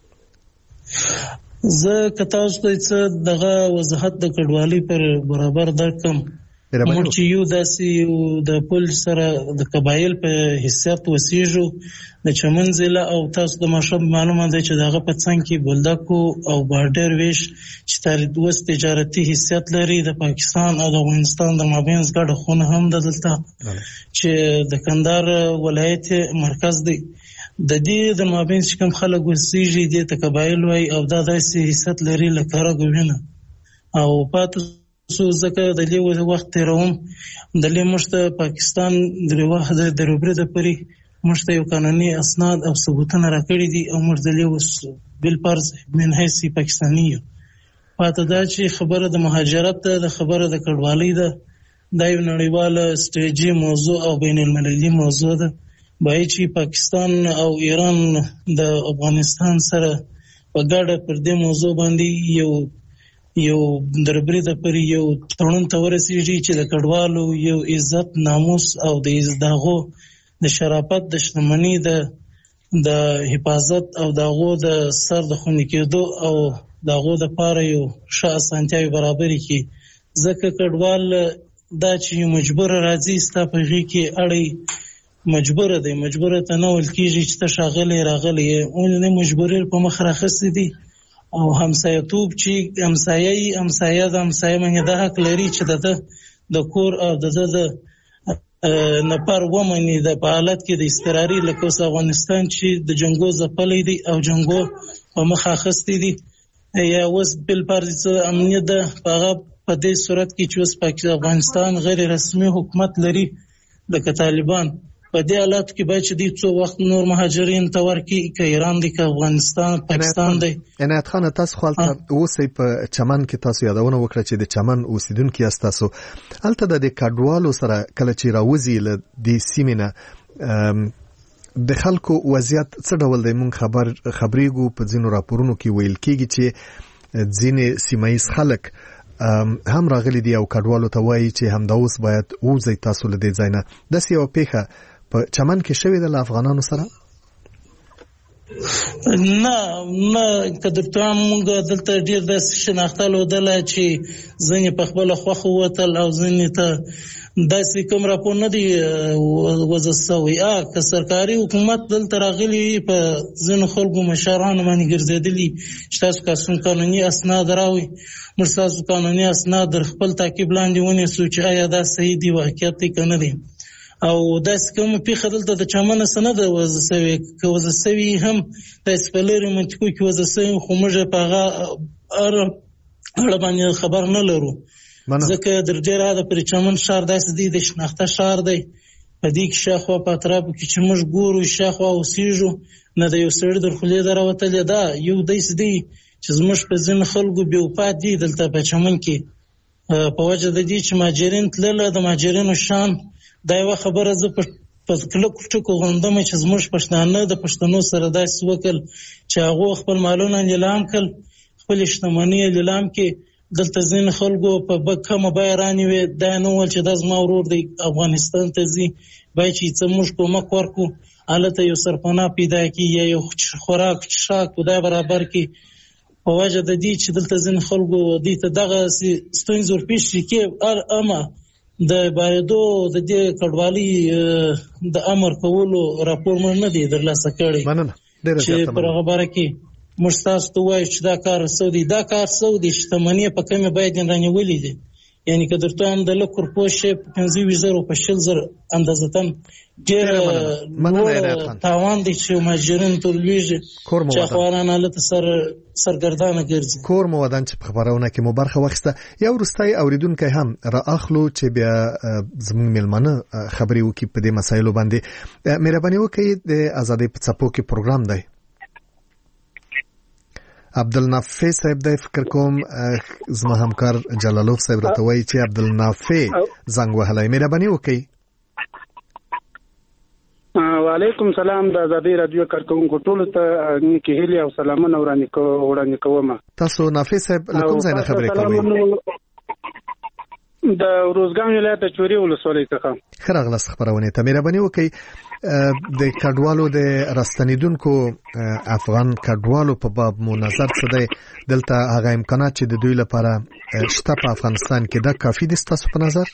زه که تاسو ته څه دغه وضاحت د کډوالۍ پر برابر درکم، موږ چې یو داسې یو د پل سره د قبایل په حیثیت وسیږو د چمن ضلع، او تاسو د مشرب معلومه ده چې دغه په څنګ کې بولدکو او بارډر ویش چې تاریخ تجارتي حیثیت لري د پاکستان او د افغانستان د مابینځ ګډه خونه هم ده دلته چې د کندهار ولایت مرکز دی. د دې د مابینځ کوم خلک وسیږي دي ته قبایل وای او دا داسې حیثیت لري لکه راګوینه او پاتې سو زکه د دې وخت تیروم د دې مشته پاکستان د واحد د روبره د پري مشته یو قانوني اسناد او ثبوتونه راکړي دي او موږ د دې بل پرز من حیث پاکستاني پاتې دا چې خبره د مهاجرت د خبره د کډوالۍ ده د یو نړیواله سټریټجی موضوع او بین المللي موضوع ده بای چې پاکستان او ایران د افغانستان سره په ګډه پر دې موضوع باندې یو یو دربري د پر یو تړون ته ورسیږي چې د کډوالو یو عزت ناموس او د دغه د شرافت د شتمنۍ د د حفاظت او دغه د سر د خوندي کېدو او دغه د پاره یو ښه اسانتیاوي برابرې کی ځکه کډوال دا چې مجبور راځي ستاسو کې اړي مجبور دی مجبور ته نه ول کیږي چې ته شاغلې راغلې اون نه مجبور په مخ راخصې دي او همسایتوب چې همسایي همسایه د همسایه منه د حق لري چې د د کور او د د نپر ومني د په حالت کې د استقراري لکه افغانستان چې د جنگو ځپلې دي او جنگو په مخ راخصې دي یا اوس بل پارځ امنیت د هغه په دې صورت کې چې اوس پاکستان افغانستان غیر رسمي حکومت لري لکه طالبان په دې حالت کې باید چې د څو وخت نور مهاجرین تور کې ک ایران دی ک افغانستان پاکستان دی. عنایت خان تاسو خپل اوسې په چمن کې تاسو یادونه وکړه چې د چمن اوسیدونکو تاسو الته د کډوالو سره کله چې راوځي ل دې سیمینه د خلکو وضعیت څه ډول دی؟ مونږ خبر خبرېګو په ځینو راپورونو کې ویل کېږي چې ځینې سیمایي خلک هم راغلي دي او کډوالو ته وایي چې هم دا اوس باید وځي تاسو له دې ځای نه. داسې یو پیښه په چمن کې شوې ده له افغانانو سره؟ نه نه کدرته موږ دلته ډیر د شناخته لودل چې ځنې په خپل خوخه وتل او ځنې ته داسې کوم راپور نه دی وزسوي ا که سرکاري حکومت دلته راغلي په ځنو خلکو مشرانو باندې ګرځېدلي چې تاسو کاسون قانوني اسناد راوي مرساسو قانوني اسناد در خپل تعقیب لاندې ونی سوچ آیا دا صحیح دی واقعیت کنه دی او داس کوم پیښه دلته د چمن سند وزسوي که وزسوي هم د سپلری منطقو کې وزسوي خو موږ په هغه اړه باندې خبر نه لرو ځکه در ډیره د پر چمن شهر داس دی د شناخته شهر دی په دې کې شاخوا په اطراف کې چې موږ ګورو شاخوا اوسېږو نه د یو سړي در خلې دروتل دا یو دیس دی چې زموږ په ځین خلکو به وپات دي دلته په چمن کې په وجه د دې چې ماجرین تلل د ماجرینو شان دا یو خبره زه په کلو ټکو غوندم چې زموږ پښتانه د پښتنو سره داسې وکړ چې هغه خپل مالونه نیلام کړ خپل شتمنۍ نیلام کې دلته ځین خلکو په بکمه بیرانی وي دا نو ول چې د زما ورور دی افغانستان ته ځي بای چې څموږ کومک ورکو الته یو سرپنا پیدا کی یا یو خوراک شاک خدای برابر کی په وجه د دې چې دلته ځین خلکو دې ته دغه ستونزې پیښ کې ار اما د بایدو د دې کډوالۍ د امر کولو راپور مې نه دی درلاسه کړی چې پر خبره کې مستاس ته وایي چې دا کار سعودي دا کار سعودي شتمنۍ په کومه باید رانیولې دي یعنی که درته هم د لکور پوشه پنځه ویزر په شل زر اندازتن ډېر تاوان دي چې ماجرین تلويږي چې خوانانه لته سر سرګردانه ګرځي کور مو ودان چې په خبرونه کې مو برخه وخته یو ورستای اوریدونکو هم را اخلو چې بیا زموږ ملمنه خبري وکي په دې مسایلو باندې مهرباني وکړئ د ازادي په څپو کې پروګرام دی عبدالنافع صاحب د فکر کوم زما همکار جلالوف صاحب راته وایي چې عبدالنافع زنګ وهلی مهرباني وکړئ. وعلیکم سلام د آزادۍ رادیو کارکونکو ټولو ته نیکې هیلې او سلامونه وړاندې کوم. تاسو نافع صاحب له کوم ځای نه خبرې کوئ؟ د روزګان ولایت د چوري ولسوالۍ څخه. ښه راغلاست خپرونې ته. مهرباني وکړئ د کډوالو د راستنیدونکو افغان کډوالو په باب مو نظر څه دی؟ دلته هغه امکانات چې د دوی لپاره شته په افغانستان کې دا کافي دي ستاسو په نظر؟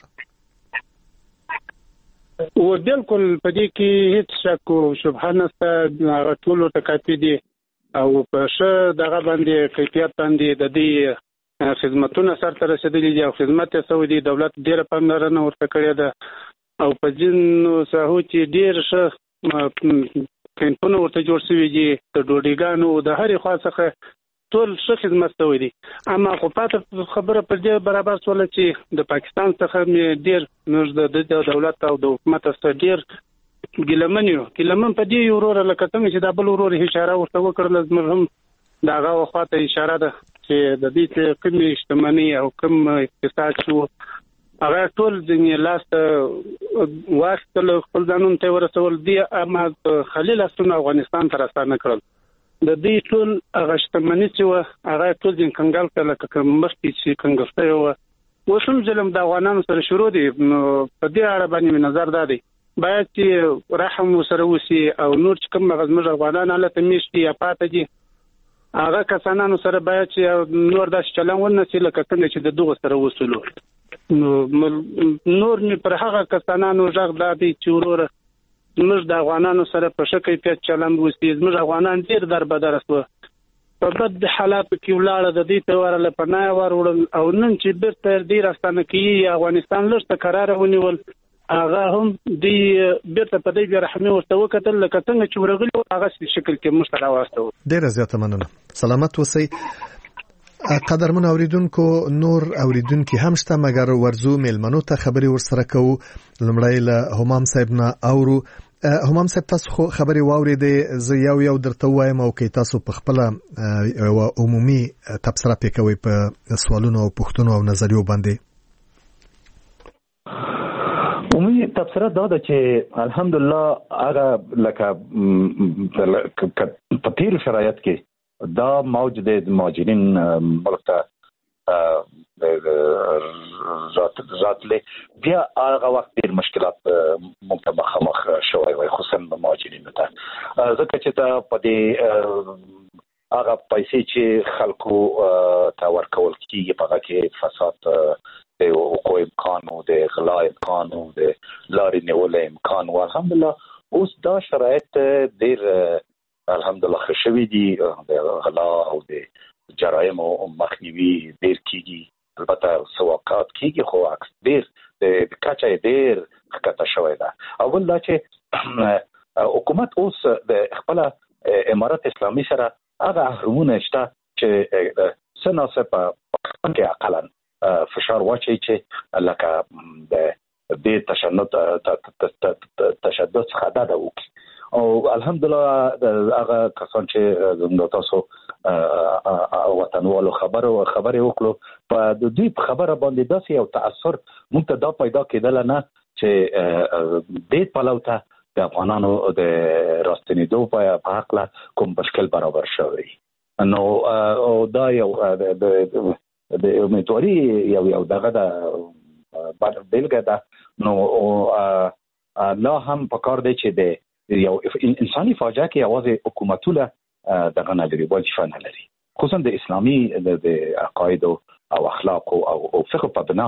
و بالکل په دې کې هیڅ شک او شبهه نشته، هغه ټول ته کافي دي او په ښه دغه باندې کیفیت باندې د دې خدمتونه سرته رسیدلي دي او خدمت یې سوی دی. دولت ډېره پاملرنه ورته کړې ده او په ځینو ساحو کې ډېر ښه کیمپونه ورته جوړ شوي دي د ډوډۍ ګانو د هرې خوا څخه ټول ښه خدمت شوی دی. اما خو پاته خبره پر دې برابر شوله چې د پاکستان څخه مې ډېر موږ د دولت او د حکومت څخه ډېر ګیلمن یو ګیلمن په دې یو وروره لکه څنګه چې دا بل ورور اشاره ورته وکړله، زموږ هم د هغه خواته اشاره ده چې د دې کومې شتمنۍ او کوم اقتصاد شو هغه ټول ځینې لاسته واخیستل خپل ځانونو ته ورسول دي، اما خلیل اسونه افغانستان ته راستانه کړل. د دې ټول هغه شتمنۍ چې وه هغه ټول ځین کنګال کړه لکه مخکې چې کنګل شوی وه. اوس هم ظلم د افغانانو سره شروع دی. نو په دې اړه باندې مې نظر دا دی باید چې رحم ورسره وشي او نور چې کوم هغه زموږ افغانان هلته میشت دي یا پاته دي هغه کسانانو سره باید چې نور داسې چلن ونه شي لکه څنګه چې د دغو سره وسولو. نو نور مې پر هغه کسانانو غږ دا دی چې وروره زموږ د افغانانو سره په ښه کیفیت چلند وشي. زموږ افغانان ډېر دربدره شوه، په بد حالاتو کې ولاړه، د دې ته ورله پناه یې وروړل او نن چې بېرته دې راستانه کېږي افغانستان لږ ته قراره ونیول هغه هم دوی بیرته په دې بېرحمي ورته وکتل لکه څنګه چې ورغلي وو هغه شکل کې موږ ته راواستوه. ډېره زیاته مننه. سلامت اوسئ. قدرمن اوریدونکو نور اوریدونکي هم شته مګر ورزو میلمنو ته خبري ورسره کوو. لمړی له همام صاحب نه اورو. همام صاحب تاسو خو خبري واورېدې، زه یو یو درته وایم او کې تاسو په خپل عمومي تبصره پې کوئ په سوالونو او پوښتنو او نظریو باندې. عمومي تبصره دا ده چې الحمدلله هغه لکه په تیر شرایط کې دا موج د مهاجرین ملک ته راتلې بیا هغه وخت ډېر مشکلات موږ ته مخامخ شوی وای، خصوصا مهاجرینو ته، ځکه چې ته په دې هغه پیسې چې خلکو ته ورکول کېږي په هغه کې فساد د حقوق امکان او د غلا امکان او د لارې نیولو امکان و. الحمدلله اوس دا شرایط ډېر الحمدلله ښه شوي دي، د غلا او د جرایمو مخنیوي ډېر کېږي. البته څه واقعات کېږي خو عکس ډېر د کچه یې ډېر ښکته شوی ده. اول دا چې حکومت اوس د خپله امارت اسلامي سره هغه اهرمونه شته چې څه ناڅه په پاکستان کې اقلا فشار واچي چې لکه د دې تشدد تشدد څخه ډډه وکړي. او الحمدلله هغه کسان چې د تاسو وطنوالو خبرو خبرې وکړو په دوی په خبره باندې داسې یو تاثر موږ ته دا پیدا کېدل نه چې دې پلو ته د افغانانو د راستنېدو په حق له کوم مشکل برابر شوی. نو دا یو د امیدواري یو یو دغه د بیلګه ده. نو لا هم پکار دی چې د یو انساني فاجعه کې یوازې حکومتونه دغه نه لري، وظیفه نه لري، خصوصا د اسلامي د عقاید او اخلاق او فقه په بنا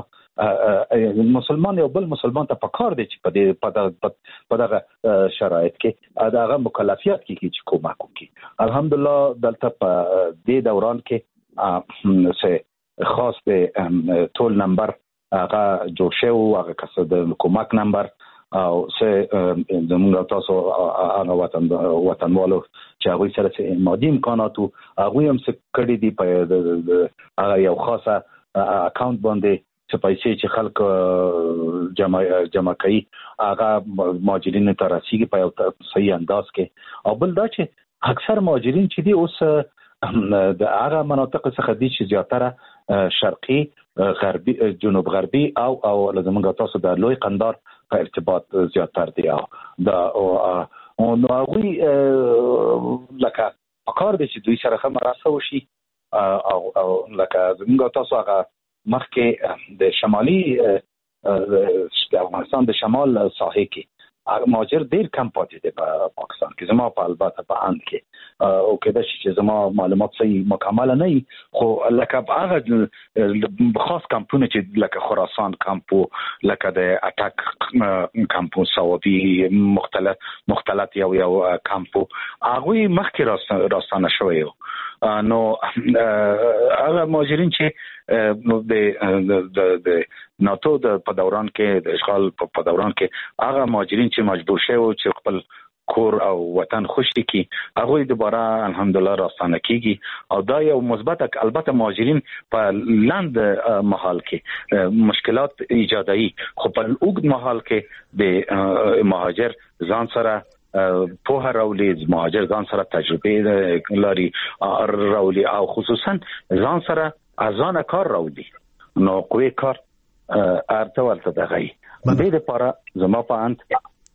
مسلمان یو بل مسلمان ته پکار دی چې په دې په دغه شرایط کې دغه مکلفیت کې چې کومک وکړي. الحمدلله دلته په دې دوران کې څه خاص د ټول نمبر هغه جوړ شوی، هغه کس د کومک نمبر او څه زموږ تاسو هغه وطن وطنوالو چې هغوی سره څه مادي امکاناتو هغوی هم څه کړي دي په هغه یو خاصه اکاونټ باندې څه پیسې چې خلک جمع جمع کوي هغه مهاجرینو ته رسیږي په یو صحیح انداز کې. او بل دا چې اکثر مهاجرین چې دي اوس د هغه مناطق څخه دي چې زیاتره شرقي غربي جنوب غربي او او لزمونږ تاسو د لوی قندار په ارتباط زیاتر دي. دا او نو غوي لکه کار دي چې دوی سره هم مرسته وشي او او لکه زمونږ تاسو هغه مخکې د شمالي د افغانستان د شمال ساحې کې مهاجر ډیر کم پاتې دي په پاکستان کې. زما په البته په اند کې او کېدا چې زما معلومات صحیح مکمل نه وي، خو لکه هغه خاص کمپونه چې لکه خراسان کمپو، لکه د اټک کمپو، سعودي مختلف مختلف یو یو کمپو هغه مخکې راستانه شوی. نو هغه مهاجرین چې د د ناتو د په دوران کې د اشغال په دوران کې هغه مهاجرین چې مجبور شوي چې خپل کور او وطن خوشي کی هغه دوباره الحمدلله راستانه کیږي او دا یو مثبت. البته مهاجرین په لاند محل کې مشکلات ایجادوي، خو په اوږد محل کې د مهاجر ځان سره په راولي، مهاجر ځان سره تجربه لري راولي او خصوصا ځان سره ازانه کار راولي. نو کوی کار ارته ورته دغه د دې لپاره زما په اند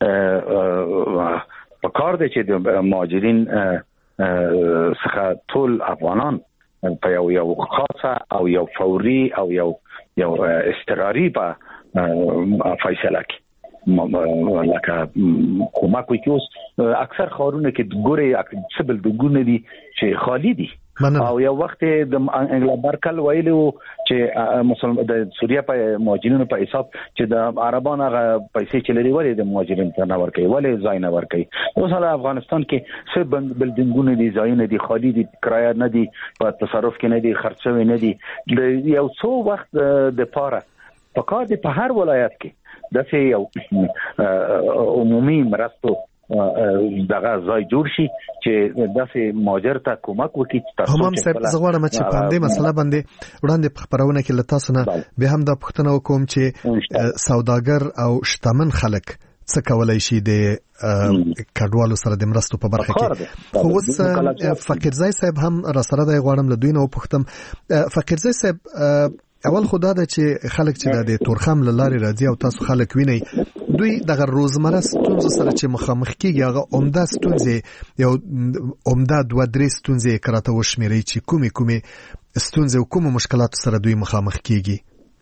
په کار دي چې د مهاجرین څخه ټول افغانان په یو یو خاصه او یو فوري او یو یو استقراري په فیصله کې لکه کومک وکوس. اکثر خارونه کې ګوري سبل دګونه دي چې خالی دي او یو وخت د انګلا برکل ویلو چې مسلمان د سوریه په مهاجرینو په حساب چې د عربانو هغه پیسې چې لري ولې د مهاجرینو ته نه ورکوي، ولې ځای نه ورکوي. اوس هغه افغانستان کې څه بلډینګونه دي، ځایونه دي خالی دي، کرایه نه دي، په تصرف کې نه دي، خرڅوي نه دي. د یو څو وخت د پاره په کار دي په هر ولایت کې دغه یو عمومي مرستو دغه ځای جوړ شي چې داسې مهاجر ته کومک وکړي. تاسو هم صاحب زغوړم چې په دې مسله باندې وړاندې په خبرونه کې لته سونه به هم د پښتنو کوم چې سوداګر او شتمن خلک څه کولای شي د کډوالو سره د مرستو په برخه کې. خو اوس فقیرزای صاحب هم را سره د غواړم له دوی نه وپوښتم. فقیرزای صاحب اول خدا ده چې خلک چې د تورخم لارې راځي او تاسو خلک ویني دوی دغه روزمره ستونزو سره چې مخامخ کیږي هغه عمده ستونزې یو عمده دوه درې ستونزې کراته وشمیري چې کومې کومې ستونزې او کوم مشکلات سره دوی مخامخ کیږي.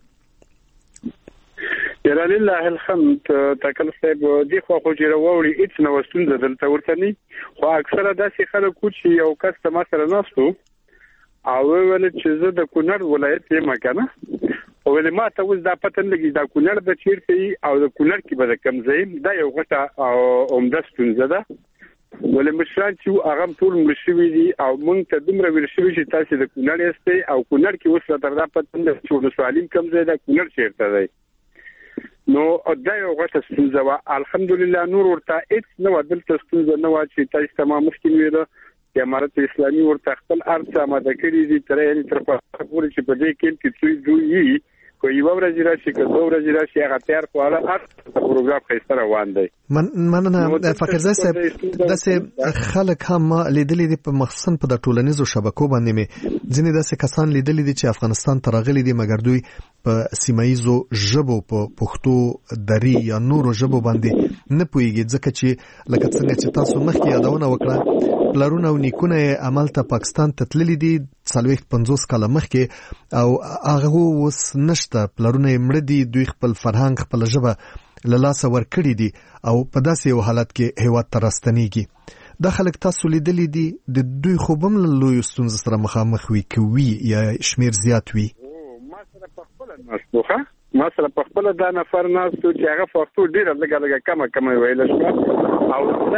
یا لله الحمد تکل صاحب دی خو خو جوړ ووري هیڅ نو ستونزه دلته ورته نه، خو اکثره داسې خلک چې یو کس ته مثلا ناستو او ول چې زه د کونړ ولایت یم کنه او ول ما ته اوس دا پته لګی دا کونړ د چیرته او د کونړ کې به کم زیم دا یو غټه او عمده ستونزه ده. ول مشران چې هغه ټول مشوي دي او مونږ ته دومره ویل شوی چې تاسو د کونړ یاستئ او کونړ کې اوس تر دا پته نه چې د سوالین کم ځای دا کونړ چیرته دی. نو دا یو غټه ستونزه وا. الحمدلله نور ورته هیڅ نه ودلته ستونزه نه وا چې تاسو تمام مشکل ویله چې امارت اسلامي ورته خپل ارڅ آماده کړی دي تر یعنی تر پخوا پورې چې په دې کې چې څوی دوی کو یو ورځ راشي که دوه ورځې راشي هغه تیار خو هغه ارڅ پروګرام خسته روان دی. من مننه فقیرزای صاحب داسې خلک هم لیدلې دي په مخصوصا په د ټولنیزو شبکو باندې مې ځینې داسې کسان لیدلې دي چې افغانستان ته راغلي دي مګر دوی په سیمایزو ژبو په پښتو دري یا نورو ژبو باندې نه پوهیږي ځکه چې لکه څنګه چې تاسو مخکې یادونه وکړه پلرونه او نیکونه عمل ته پاکستان ته تللي دي څلوېښت پنځوس کاله مخکې او هغه اوس نشته، پلرونه یې مړه دي، دوی خپل فرهنګ خپل ژبه له لاسه ورکړي دي او په داسې یو حالت کې هیواد ته راستنیږي. دا خلک تاسو لیدلي دي د دوی خو به هم له لویو ستونزو سره مخامخ وي که وي یا شمیر زیات وي؟ ما سره په خپله ناستو ښه ما سره په خپله دا نفر ناستو چې هغه پښتو ډېره لږه لږه کمه کمه ویله شوه او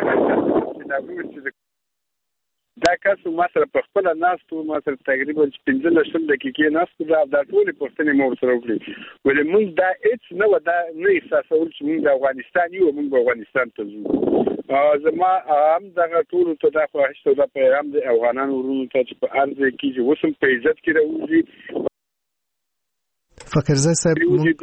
دغه دا کسو ما سره په خپله ناستو ما سره تقریبا پنځلس شل دقیقې ناستو دا دا ټولې پوښتنې مو ورسره وکړې ولې موږ دا هېڅ نه وه دا نه احساسول چې موږ د افغانستان یو موږ به افغانستان ته ځو. زما هم دغه ټولو ته دا خواهش ته دا پیغام دی افغانانو ورونو ته چې په هر ځای کې چې اوس هم په عزت کې راوځي. فقیرزای صاحب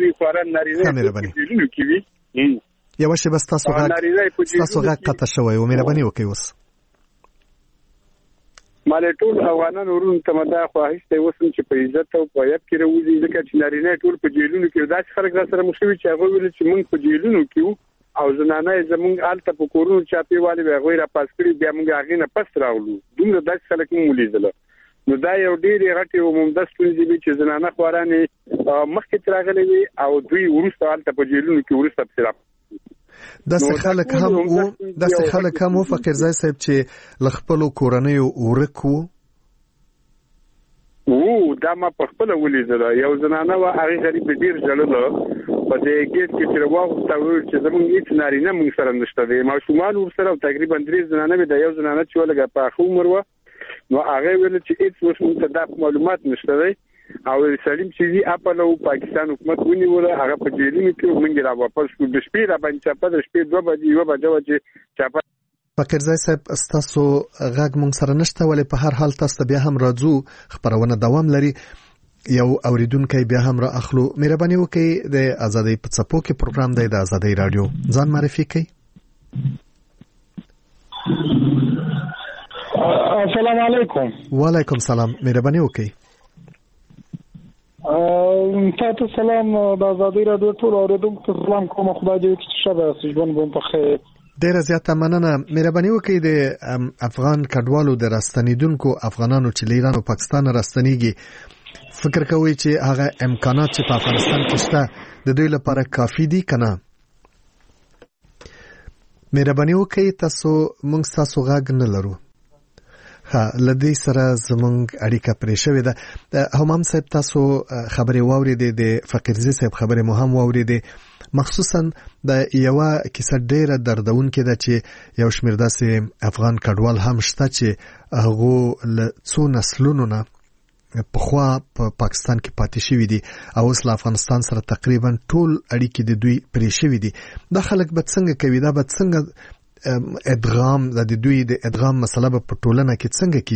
یوه شېبه ستاسو غږ ستاسو غږ قطع شوی و، مهرباني وکړئ. اوس مالې ټول افغانان ورون ته مدا خواهشته وسم چې په عزت او په یب کې راوځي ځکه چې نارینه ټول په جیلونو کې داسې خلک را سره مشوي چې هغه ویل چې موږ په جیلونو کې او زنانه زمونږ آلته په کورونو چاپی والي به غوي را پاس کړی بیا موږ هغه نه پس راولو دومره داسې خلک مو لیدل نو دا یو ډېر غټي او ممدس ټولې چې زنانه خوارانه مخکې تراغلي وي او دوی ورسته آلته په جیلونو کې ورسته پسرا د خلک هم وو د خلک هم فقیر زای صاحب چې لخپلو کورنۍ ورکو وو دا ما په خپل ولیدل یو زنانه وا هغه غریب ډیر جلل په دې کې چې راوغستا و چې زمونږ هیڅ نارینه مونږ سره نشته دی ماشومان ورسره تقریبا درې زنانه د یو زنانه چې ولګه په خو مرو نو هغه ویل چې هیڅ وسمه د معلومات نشته دی او سلیم چې اپل او پاکستان حکومت ونیول هغه په جیلونو کې موږ را واپس کو د شپې را باندې چاپه د شپې دوه بجې یو بجې چې چاپه فقیر زای صاحب استاسو غږ مونږ سره نشته ولې په هر حال تاسو بیا هم راځو خبرونه دوام لري یو اوریدونکو بیا هم را اخلو مهرباني وکړئ د ازادۍ په څپو کې پروګرام دی د ازادۍ رادیو ځان معرفي کړئ السلام علیکم وعلیکم السلام مهرباني وکړئ تاسو سلام د ازادۍ رادیو ټول اوریدونکو ته سلام کوم خدای دې چې شبه سجبن بوم په خیر ډیره زیاته مننه مهرباني وکړئ د افغان کډوالو د راستنیدونکو افغانانو چې له ایران او پاکستان راستنیږي فکر کوئ چې هغه امکانات چې په افغانستان کې شته د دوی لپاره کافي دي کنه مهرباني وکړئ تاسو موږ تاسو غږ نه لرو ها لدی سره زمونږ اړیکه پرې شوې ده همام صاحب تاسو خبرې واورېدې د فقیرزي صاحب خبرې مو هم واورېدې مخصوصا د یو کیسه ډیره دردونکې ده چې یو شمېر داسې افغان کډوال هم شته چې هغه له څو نسلونو نه په خوا په پاکستان کې پاتې شوي دي او اوس له افغانستان سره تقریبا ټول اړیکې د دوی پرې شوي دي دا خلک به څنګه کوي دا به څنګه ادغام د دوی د ادغام مسله په ټولنه کې څنګه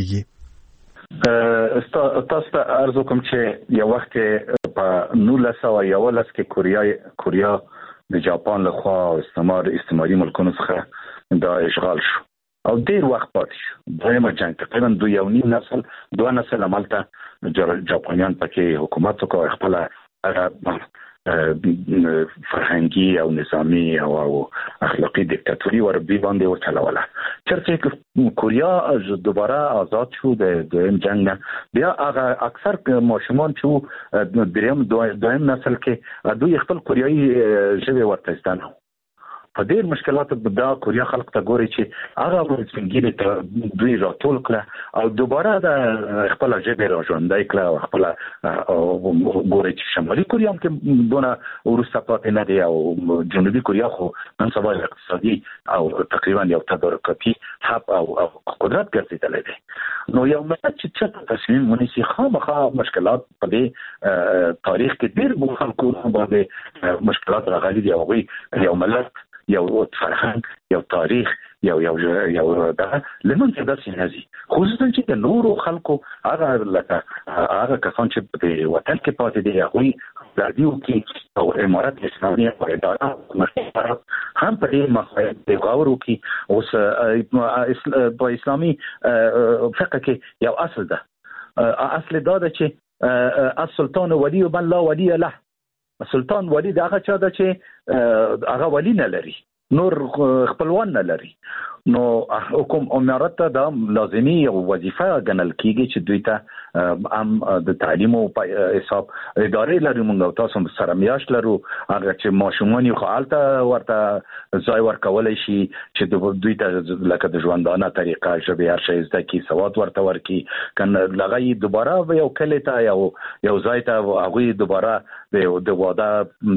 کیږي تاسو ته عرض کوم چې یو وخت په نولس او یولس کې کوریا کوریا د جاپان له خوا استعمار استعماري ملکونو څخه د اشغال شو او ډیر وخت پاتې شو دویمه جنگ تقریبا دوه یو نیم نسل دوه نسل عملته جاپانیان پکې حکومت وکړ خپل فرهنګي او نظامی او اخلاقی دیکتاتوري ور بي باندې وچلوله چرته کوریا دوباره آزاد شو د دویم جنگ بیا هغه اکثر ماشومان چې دریم دویم نسل کې دوی خپل کوریایي ژبه ورته استانه په ډېر مشکلات دا کوریا خلک ته ګوري چې هغه څنګه ته دوی راټول کړه او دوباره د خپل ژبه راژوندای کړه او خپل ګوري چې شمالي کوریا کې دونه ورسته پاتې نه دی او جنوبي کوریا خو نن سبا اقتصادي او تقریبا یو تدارکاتي حب او قدرت ګرځیدل دي نو یو ملت چې څه تصمیم ونیسي خامخا مشکلات په دې تاریخ کې ډېر خلکو باندې مشکلات راغلي دي او یو ملت یو فرهنګ یو تاریخ یو یو یو دا لمن څه داسې نزي خصوصا چې د نورو خلکو هغه لکه هغه کسان چې په وطن کې پاتې دي هغه د دیو کې او امارات اسلامي او اداره مشترک هم په دې مسایل د غوړو کې اوس په اسلامي فقه کې یو اصل ده اصل دا ده چې السلطان ولی من لا ولی له سلطان ولی دا هغه چا ده چې هغه ولی نه لري نور خپلوان نه لري نو حکم امارت ته دا لازمي او وظیفه ګڼل کیږي چې دوی ته هم د تعلیم او حساب ادارې لري موږ تاسو سره میاش لرو هغه چې ماشومان یو خالته ورته ځای ورکولای شي چې دوی ته لکه د ژوندانه طریقه ژبه هر شی زده کی سواد ورته ورکی کنه لغوی دوباره یو کلی ته یو یو ځای ته هغه دوباره د واده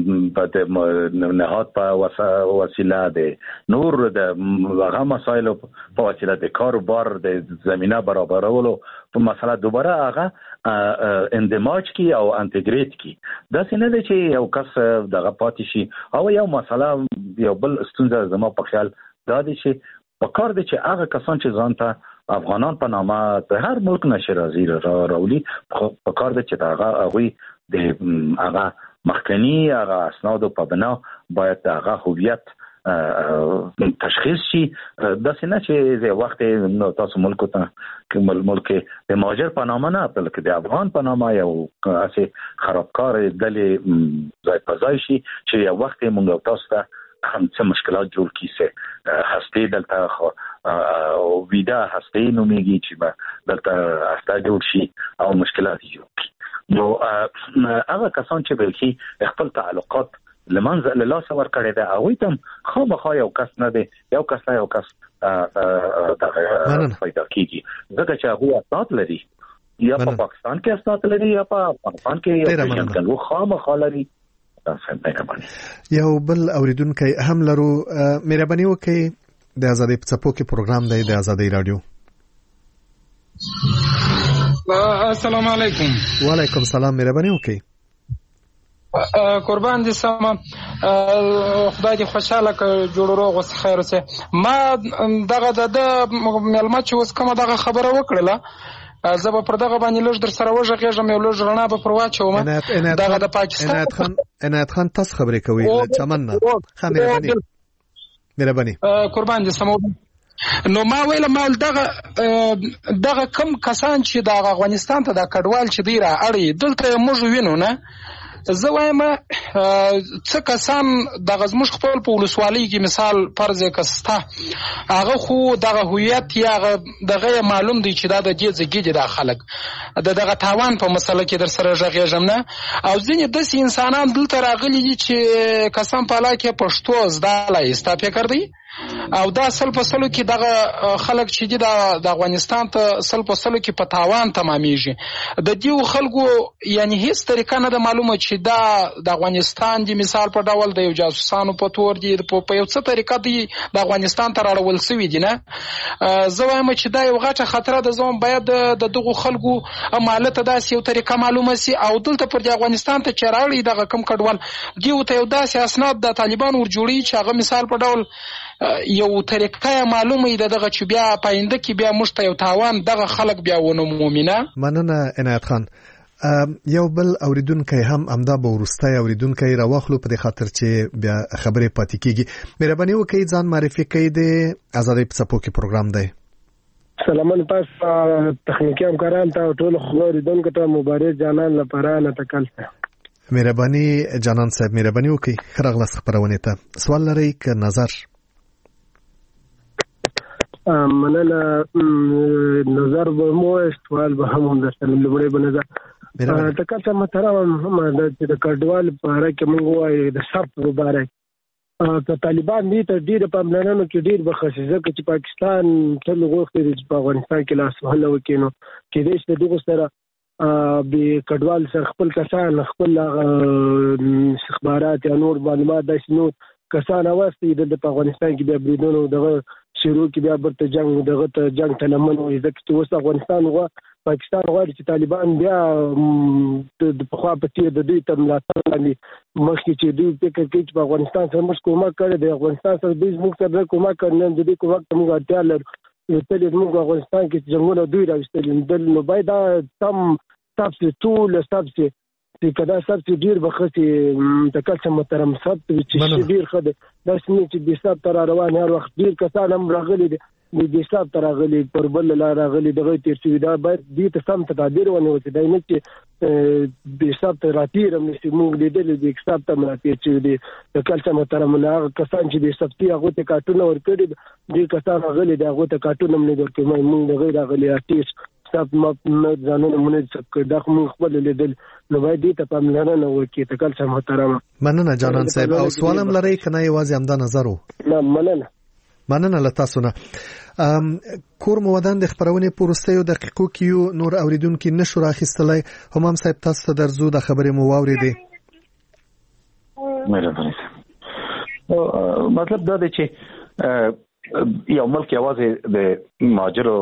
په نهاد په وسیله ده نور د هغه مسایل په وسیله د کاروبار د زمينه برابرولو په مسله دوباره هغه اندماج کی او انټیګریټ کی دا څنګه دی چې یو کس دغه پاتې شي او یو مسله یو بل ستونزه زما په خیال دا دی چې په کار دی چې هغه کسان چې ځان ته افغانان په نامه د هر ملک نشه راځي را راولي په کار دی چې هغه هغه د هغه مخکنی هغه اسناد په بنا باید هغه هویت تشخیص شي د سینه چې د وخت نو تاسو ملک ته کوم ملک د مهاجر په نامه نه بلکې د افغان په نامه یو اسې خرابکار دلې ځای په ځای شي چې یو وخت موږ تاسو ته هم څه مشکلات جوړ کیسه هسته دلته او ویدا هسته نوميږي چې دلته هسته جوړ شي او مشکلات جوړ نو هغه کسان چې بلکې خپل تعلقات لمنځ له لاس ور کړی دا او تم خامخا یو کس نه دی یو کس نه یو کس دغه پیدا کیږي ځکه چې هغه اساس لري یا په پاکستان کې اساس لري یا په افغانستان کې یو څنګه خامخا لري یو بل اوریدونکو هم لرو مهرباني وکړئ د ازادي په څپو کې پروګرام دی د ازادي رادیو. السلام علیکم. وعلیکم السلام. مهرباني وکړئ. قربان دي سم خدای دې خوشاله ک جوړ روغ وس خیر وسه ما دغه د ملما چې اوس کومه دغه خبره وکړه زه به پر دغه باندې لږ در سره وژغېږم یو لږ رڼا به پر واچوم دغه د پاکستان عنایت خان عنایت خان تاسو خبرې کوي چمن نه خامرباني مهرباني قربان دي سم نو ما ویل مال دغه دغه کم کسان چې د افغانستان ته د کډوال چې دی را اړي دلته موږ وینو نه زه وایم څه کسان دغه زموږ خپل په ولسوالۍ کې مثال فرض کستا هغه خو دغه هویت یا دغه معلوم دی چې دا د دې ځګې د خلک د دغه تاوان په مسله کې در سره ژغېږم نه او ځینې داسې انسانان دلته راغلي دي چې کسان په علاقه پښتو زده لای ستا فکر دی او دا سل په سلو کې دغه خلک چې دي د افغانستان ته سل په سلو کې په تاوان تمامېږي د دې خلکو یعنی هیڅ طریقه نه د معلومه چې دا د افغانستان دی مثال په ډول د یو جاسوسانو په تور دي په یو څه طریقه دی د افغانستان ته راړول سوي دي نه زه وایم چې دا یو غټه خطر ده زموږ باید د دغه خلکو مالته داسې یو طریقه معلومه سي او دلته پر د افغانستان ته چراړي دغه کم کډوال دیو ته یو داسې اسناد د طالبان ور جوړي چې هغه مثال په ډول یو طریقه معلومه ده دغه چې بیا پاینده کې بیا مشته یو تاوان دغه خلک بیا ونه مومنه مننه عنایت خان. یو بل اوریدونکو هم امدا به ورستای اوریدونکو راوخلو په خاطر چې بیا خبرې پاتې کیږي. مهرباني وکړئ ځان معرفي کړئ د ازادي په څپو کې پروګرام دی. سلام تاسو تخنیکی همکاران ته ټول اوریدونکو ته مبارک جانان لپاره نه تکل. مهرباني جانان صاحب مهرباني وکړئ خرغله خبرونه ته سوال لرئ که نظر مننه نظر به مو استوال به هم د سلام لبړې به نظر تکه محترم هم د کډوال په اړه کې موږ وایو د سب مبارک ته طالبان دي ته ډیر په ملانو کې ډیر بخښه چې پاکستان ټول غوښتي چې په افغانستان کې لاس وهله وکینو کې دې چې دغه سره به کډوال سره خپل کسان خپل استخبارات یا نور معلومات د شنو کسان اوستي د افغانستان کې بیا بریدونو دغه شروع کې بیا برته جنگ دغه ته جنگ ته لمن وي ځکه چې اوس افغانستان غوا پاکستان غواړي چې طالبان بیا د پخوا په څیر د دوی تر ملاتړ لاندې مخکې چې دوی فکر کوي چې په افغانستان سره موږ کومک کړی د افغانستان سره دوی موږ سره کومک کړی نه د دې کومک ته موږ اړتیا لرو چې موږ افغانستان کې جنگونه دوی راوستل نو باید دا تم تاسو ټول تاسو چې کدا سب ډیر بخښي د کله محترم سب چې ډیر خد د سنې چې د حساب تر روان هر وخت ډیر کسان هم راغلي دي د حساب تر راغلي پر بل لا راغلي دغه تیر شوی دا باید دې ته سم تدابیر ونه وځي دا نه چې د حساب تر راتیر هم چې موږ لیدل د حساب ته مراتیر چې د کله محترم هغه کسان چې د سپتی هغه ته کارتونه ورکړي دي کسان راغلي دي هغه ته کارتونه هم نه ورکړي موږ دغه راغلي ارتیس صاحب ما ځانونه مونږ څه دا خو خپل لیدل نو باید دې ته پاملرنه وکړي ته کله محترم مننه جانان صاحب او سوالم لري کنه یوازې همدا نظر وو نه مننه مننه لتاسو نه کور مودان د خبرونه پورستیو دقیقو کې نور اوریدونکو نشو راخستلای همام صاحب تاسو ته درزو د خبرې مو واوریدې مهرباني مطلب دا دی چې یو ملک یوازې د مهاجرو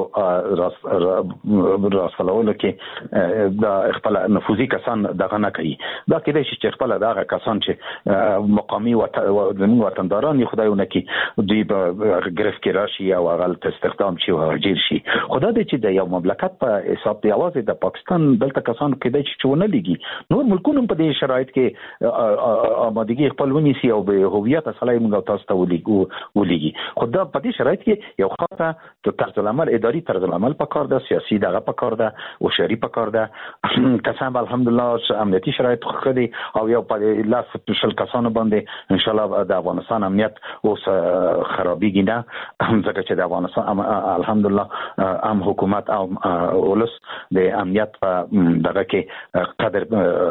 راسلولو کې د خپل نفوذي کسان دغه نه کوي. دا کېدای شي چې خپل دغه کسان چې مقامي وطنداران یې خدای ونه کړي دوی به ګرفت کې راشي او هغه استخدام شي او هاجر شي. خدا دې چې د یو مملکت په حساب دی یوازې د پاکستان دلته کسان کېدای شي چې ونه لګي. نور ملکونه په دې شرایط کې آمادګي خپل ونیسي او به هویت اصلي موږ تاسو ته ولګي. خدا په دې شرایط کې یو خاطر د طرز العمل اداري طرز العمل پکار ده، سیاسي دغه پکار ده او شری پکار ده. کسان الحمدلله امنیتي شرایط خدي او یو په لاس شل کسانو باندې ان شاء الله د افغانستان امنیت اوس خرابېږي نه، ځکه چې د افغانستان الحمدلله عام حکومت او ولس د امنیت په دغه کې قدر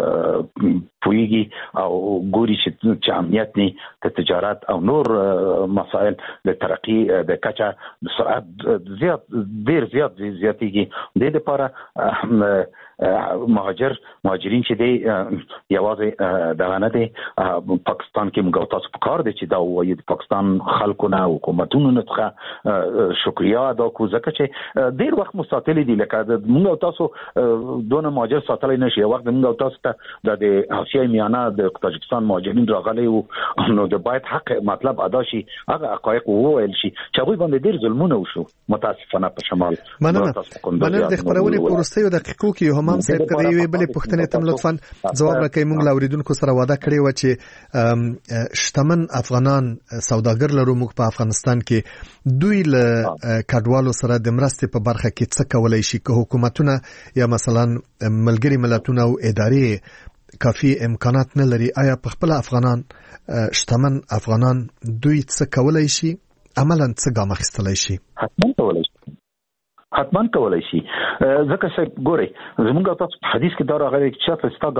پویږي او ګوري چې امنیت نه د تجارت او نور مسائل د ترقی د کچا د سرعت زیات ډیر زیات زیاتېږي. د لپاره مهاجر مهاجرین چې دی یوازې دغه نه دی پاکستان کې موږ تاسو په کار دی چې دا وایي د پاکستان خلکو نه حکومتونو نه څخه شکریا ادا کوو، ځکه چې ډیر وخت مستعتل دي لکه موږ تاسو دونه مهاجر ساتلی نشي. وخت موږ تاسو ته د آسیا میانه د تاجکستان مهاجرین راغلي وو، نو د باید حق مطلب ادا شي، هغه حقایق وویل شي چې هغوی باندې ډیر ظلمونه وشو متاسفانه په شمال. مننه. مننه د خبرونې په وروستیو دقیقو کې هم هم صاحب کړی وی بلې پوښتنې تم لطفا جواب راکړئ. موږ له اوریدونکو سره وعده کړې و چې شتمن افغانان سوداګر لرو موږ په افغانستان کې دوی له کډوالو سره د مرستې په برخه کې څه کولای شي که حکومتونه یا مثلا ملګری ملتونه او ادارې کافي امکانات نه لري. آیا په خپل افغانان شتمن افغانان دوی څه کولای شي، عملاً څه ګام اخیستلای شي؟ حتما کولای شي حتما کولای شي ځکه چې ګوري زمونږ تاسو په حدیث کې دا راغلی چې تاسو ستا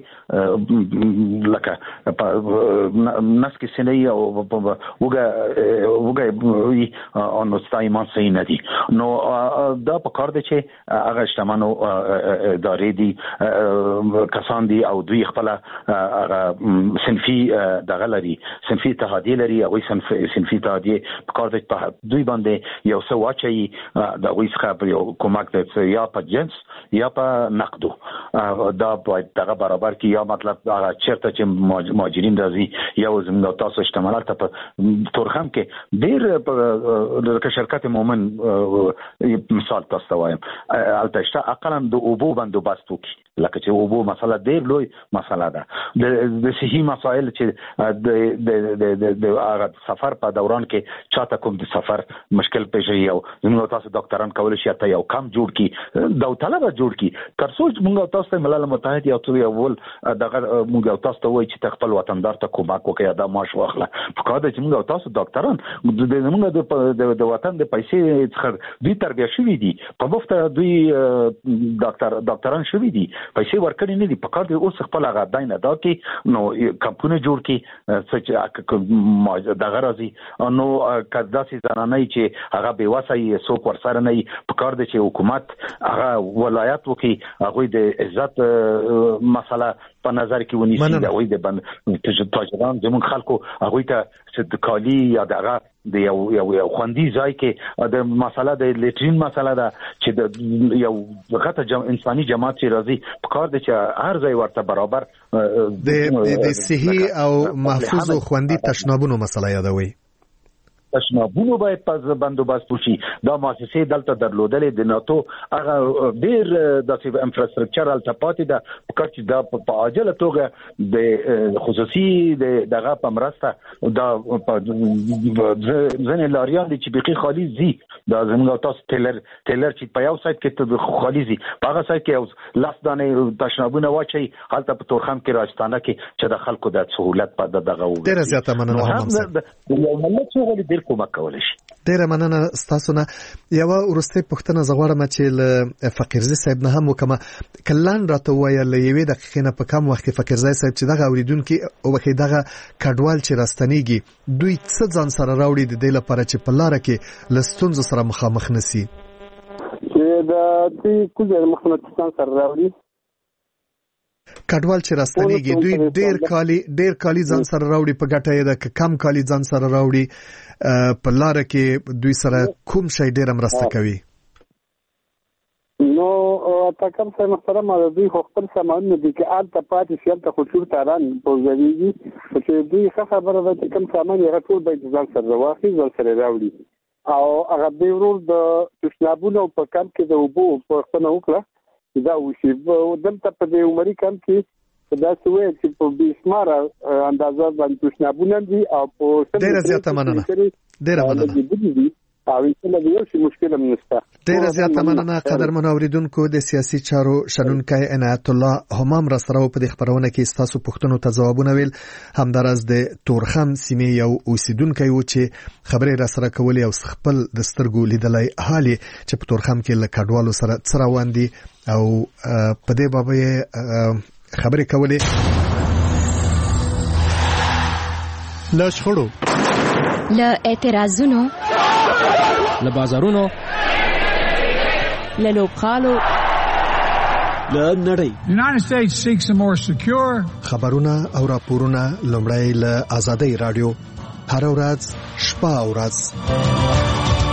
گاونډي لکه نس کې سنې او وګه وګه ان ستا ایمان صحیح نه دي. نو دا په کار دی چې هغه شتمنو ادارې دي کسان دي او دوی خپل هغه صنفي دغه لري، صنفي اتحادیه لري، هغوی صنفي اتحادیه په کار دی دوی باندې یو څه واچوي د هغوی یو کومک دی یا په جنس یا په نقدو. دا باید دغه برابر کې یا مطلب هغه چیرته چې مهاجرین راځي یا زموږ تاسو شتمنال ته په تورخم کې ډیر لکه شرکت مومن مثال تاسو وایم البته شته اقلا د اوبو بندوبست وکړي لکه چې اوبو مسله ډیر لوی مسله ده د صحي مسائل چې د د د هغه سفر په دوران کې چاته کوم د سفر مشکل پېښ یو زموږ تاسو ډاکټران کول شي ته یو کم جوړ کی د طلبه جوړ کی ترڅو موږ تاسو ته ملل متحد یو څو یو دغه موږ تاسو ته وایي چې خپل وطندار ته کومک وکړي دا ماش واخله په کار د چې موږ تاسو ډاکټران د موږ د وطن د پیسې څخه دوی تربیه شوي دي په مفت دوی ډاکټر ډاکټران شوي دي پیسې ورکړي نه دي په کار دی اوس خپل هغه داینه دا کې نو کمپونه جوړ کی چې دغه راځي نو کدا سي زنانه چې هغه به واسي سو پر سره نه په کار دی چې حکومت هغه ولایت وکي هغه د عزت مسله په نظر کې ونیسي دا وي د بند تاجران زمون خلکو هغه ته صدقالي یا دغه د یو یو خوندي ځای کې د مسله د لیټرین مسله ده چې د یو غته جم انساني جماعت چې راځي په کار دی چې هر ځای ورته برابر د د صحي او محفوظ او خوندي تشنابونو مسله یادوي. تشنابونو باید په بندوبست وشي. دا مؤسسې دلته درلودلې د ناتو هغه ډیر د انفراستراکچر الته پاتې ده په کار چې دا په عاجله توګه د خصوصي دغه په مرسته دا ځنې لاریان دي چې بقي خالي زی دا زموږ تاسو ټیلر ټیلر چې په یو سایت کې خالي زی په هغه سایت کې لاس دانې تشنابونه واچي هلته په تورخم کې راځتانه کې چې د خلکو د سہولت په دغه و ډیر زیاته مننه هم یو ملت څو غوړي کومک کولای شي. ډیره مننه ستاسو نه. یو ورسته پښتنه زغوړم چې ل فقیرزي صاحب نه هم وکما کلان راته وایي ل یوې دقیقې نه په کم وخت کې فقیرزي صاحب چې دغه اوریدونکو او بخې دغه کډوال چې راستنیږي دوی څه ځان سره راوړي د دې لپاره چې په لار کې لستونز سره مخامخ نسی چې د دې کوزه مخنثان سره راوړي کډوال چې راستنیږي دوی ډېر کالی ډېر کالی ځان سره راوړي په ګټه یې د کم کالی ځان سره راوړي په لار کې دوی سره کوم شی ډېر مرسته کوي. نو تاکم سره محترم دوی خپل سامان دي کې آل ته پاتې شي ته خصوص تاران پوزويږي چې دوی ښه خبره ده چې کوم سامان یې ټول به ځان سره واخلي ځان سره راوړي او هغه د ورور د تشنابونو په کم کې د وبو په خپل وکړه دا وشي دلته په دې عمرې کم کې دا څه وایي چې په بیسمار اندازه باندې تشنابونه دي او په ډېر زیاته مننه ډېر مننه او انشاءالله د یو شي مشکل هم نشته. ډېر زیاته مننه قدرمن اوریدونکو. د سیاسي چارو شنونکی عنایت الله همام را سره په دې خبرونه کې تاسو پوښتنو ته ځوابونه ویل. همدارس د تورخم سیمې یو اوسیدونکی و چې خبرې را سره کولې او خپل د سترګو لیدلای حالي چې په تورخم کې له کډوالو سره څه روان دي او په دې بابا خبرې کولې. له شخړو له اعتراضونو له بازارونو له لوبغالو له نړۍ United States seeks a more secure خبرونه او راپورونه لومړی له آزادۍ رادیو هر ورځ شپه او ورځ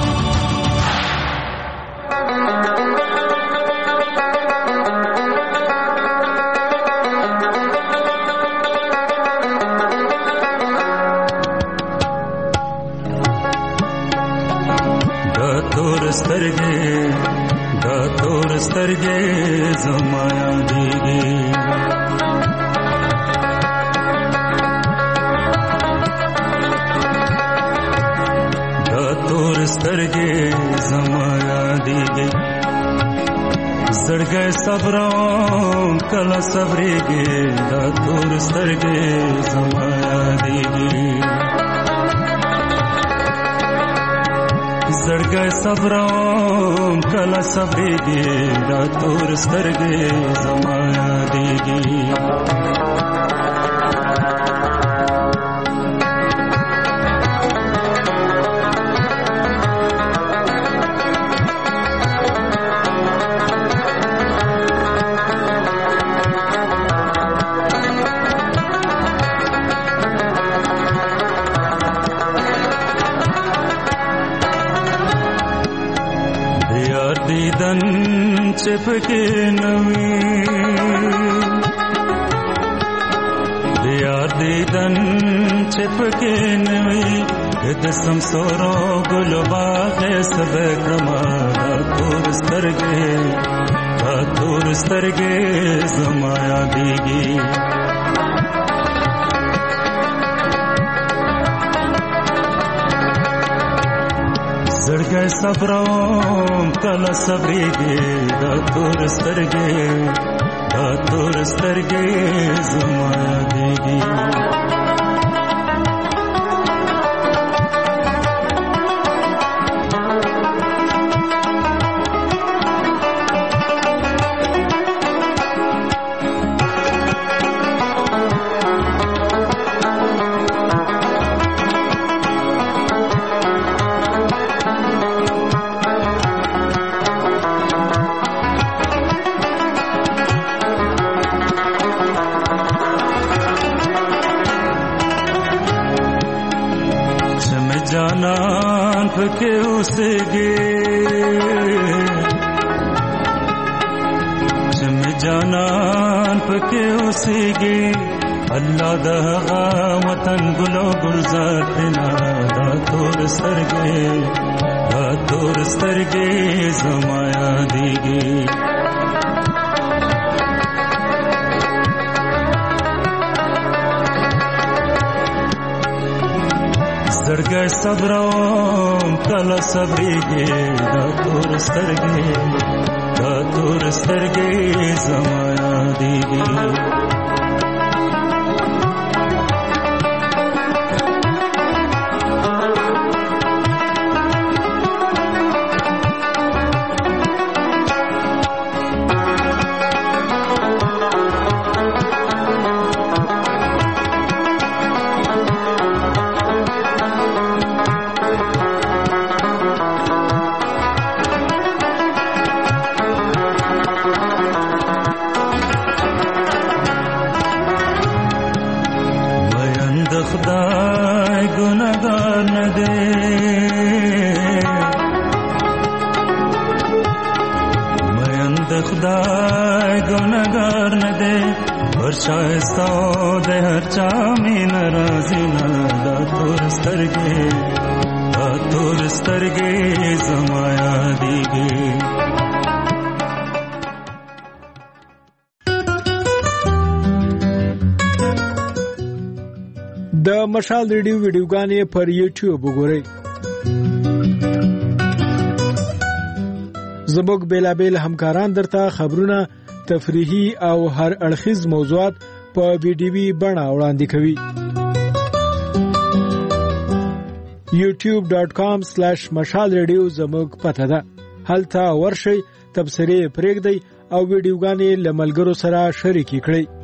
سترګې زما یادېږي دا تور سترګې زما یادېږي زړګی صبروم کله صبرېږي دا تور سترګې زما یادېږي زړګی صبروم کله صبرېږي دا تور سترګې زما یادېږي چپکې نوي د یار دیدن چپکې نوي د سمسورو ګل باغ سبه کما دا تور سترګې دا تور سترګې زما یادېږي زړګی صبروم کله صبرېږي دا تور سترګې دا تور سترګې زما یادېږي جانان پکې اوسېږي چې مې جانان پکې اوسېږي الله د هغه وطن ګلو ګلزار تنا دا تور سترګې دا تور سترګې زما یادېږي زړګی صبروم کله صبرېږي دا تور سترګې دا تور سترګې زما یادېږي نه دی مین د خدای ګناګار نه دی پر شایسته د هر چا مين راځي نه دا تور سترګې دا تور سترګې زما یادېږي د مشال ریډیو ویډیوګانې پر یوټیوب وګورئ. زموږ بیلابیل همکاران درته خبرونه، تفریحي او هر اړخیز موضوعات په ویډیوي بڼه وړاندې کوي. یوټیوب ډاټ کام سلیش مشال ریډیو زموږ پته ده. هلته ورشئ، تبصرې پرېږدئ او ویډیوګانې له ملګرو سره شریکې کړئ.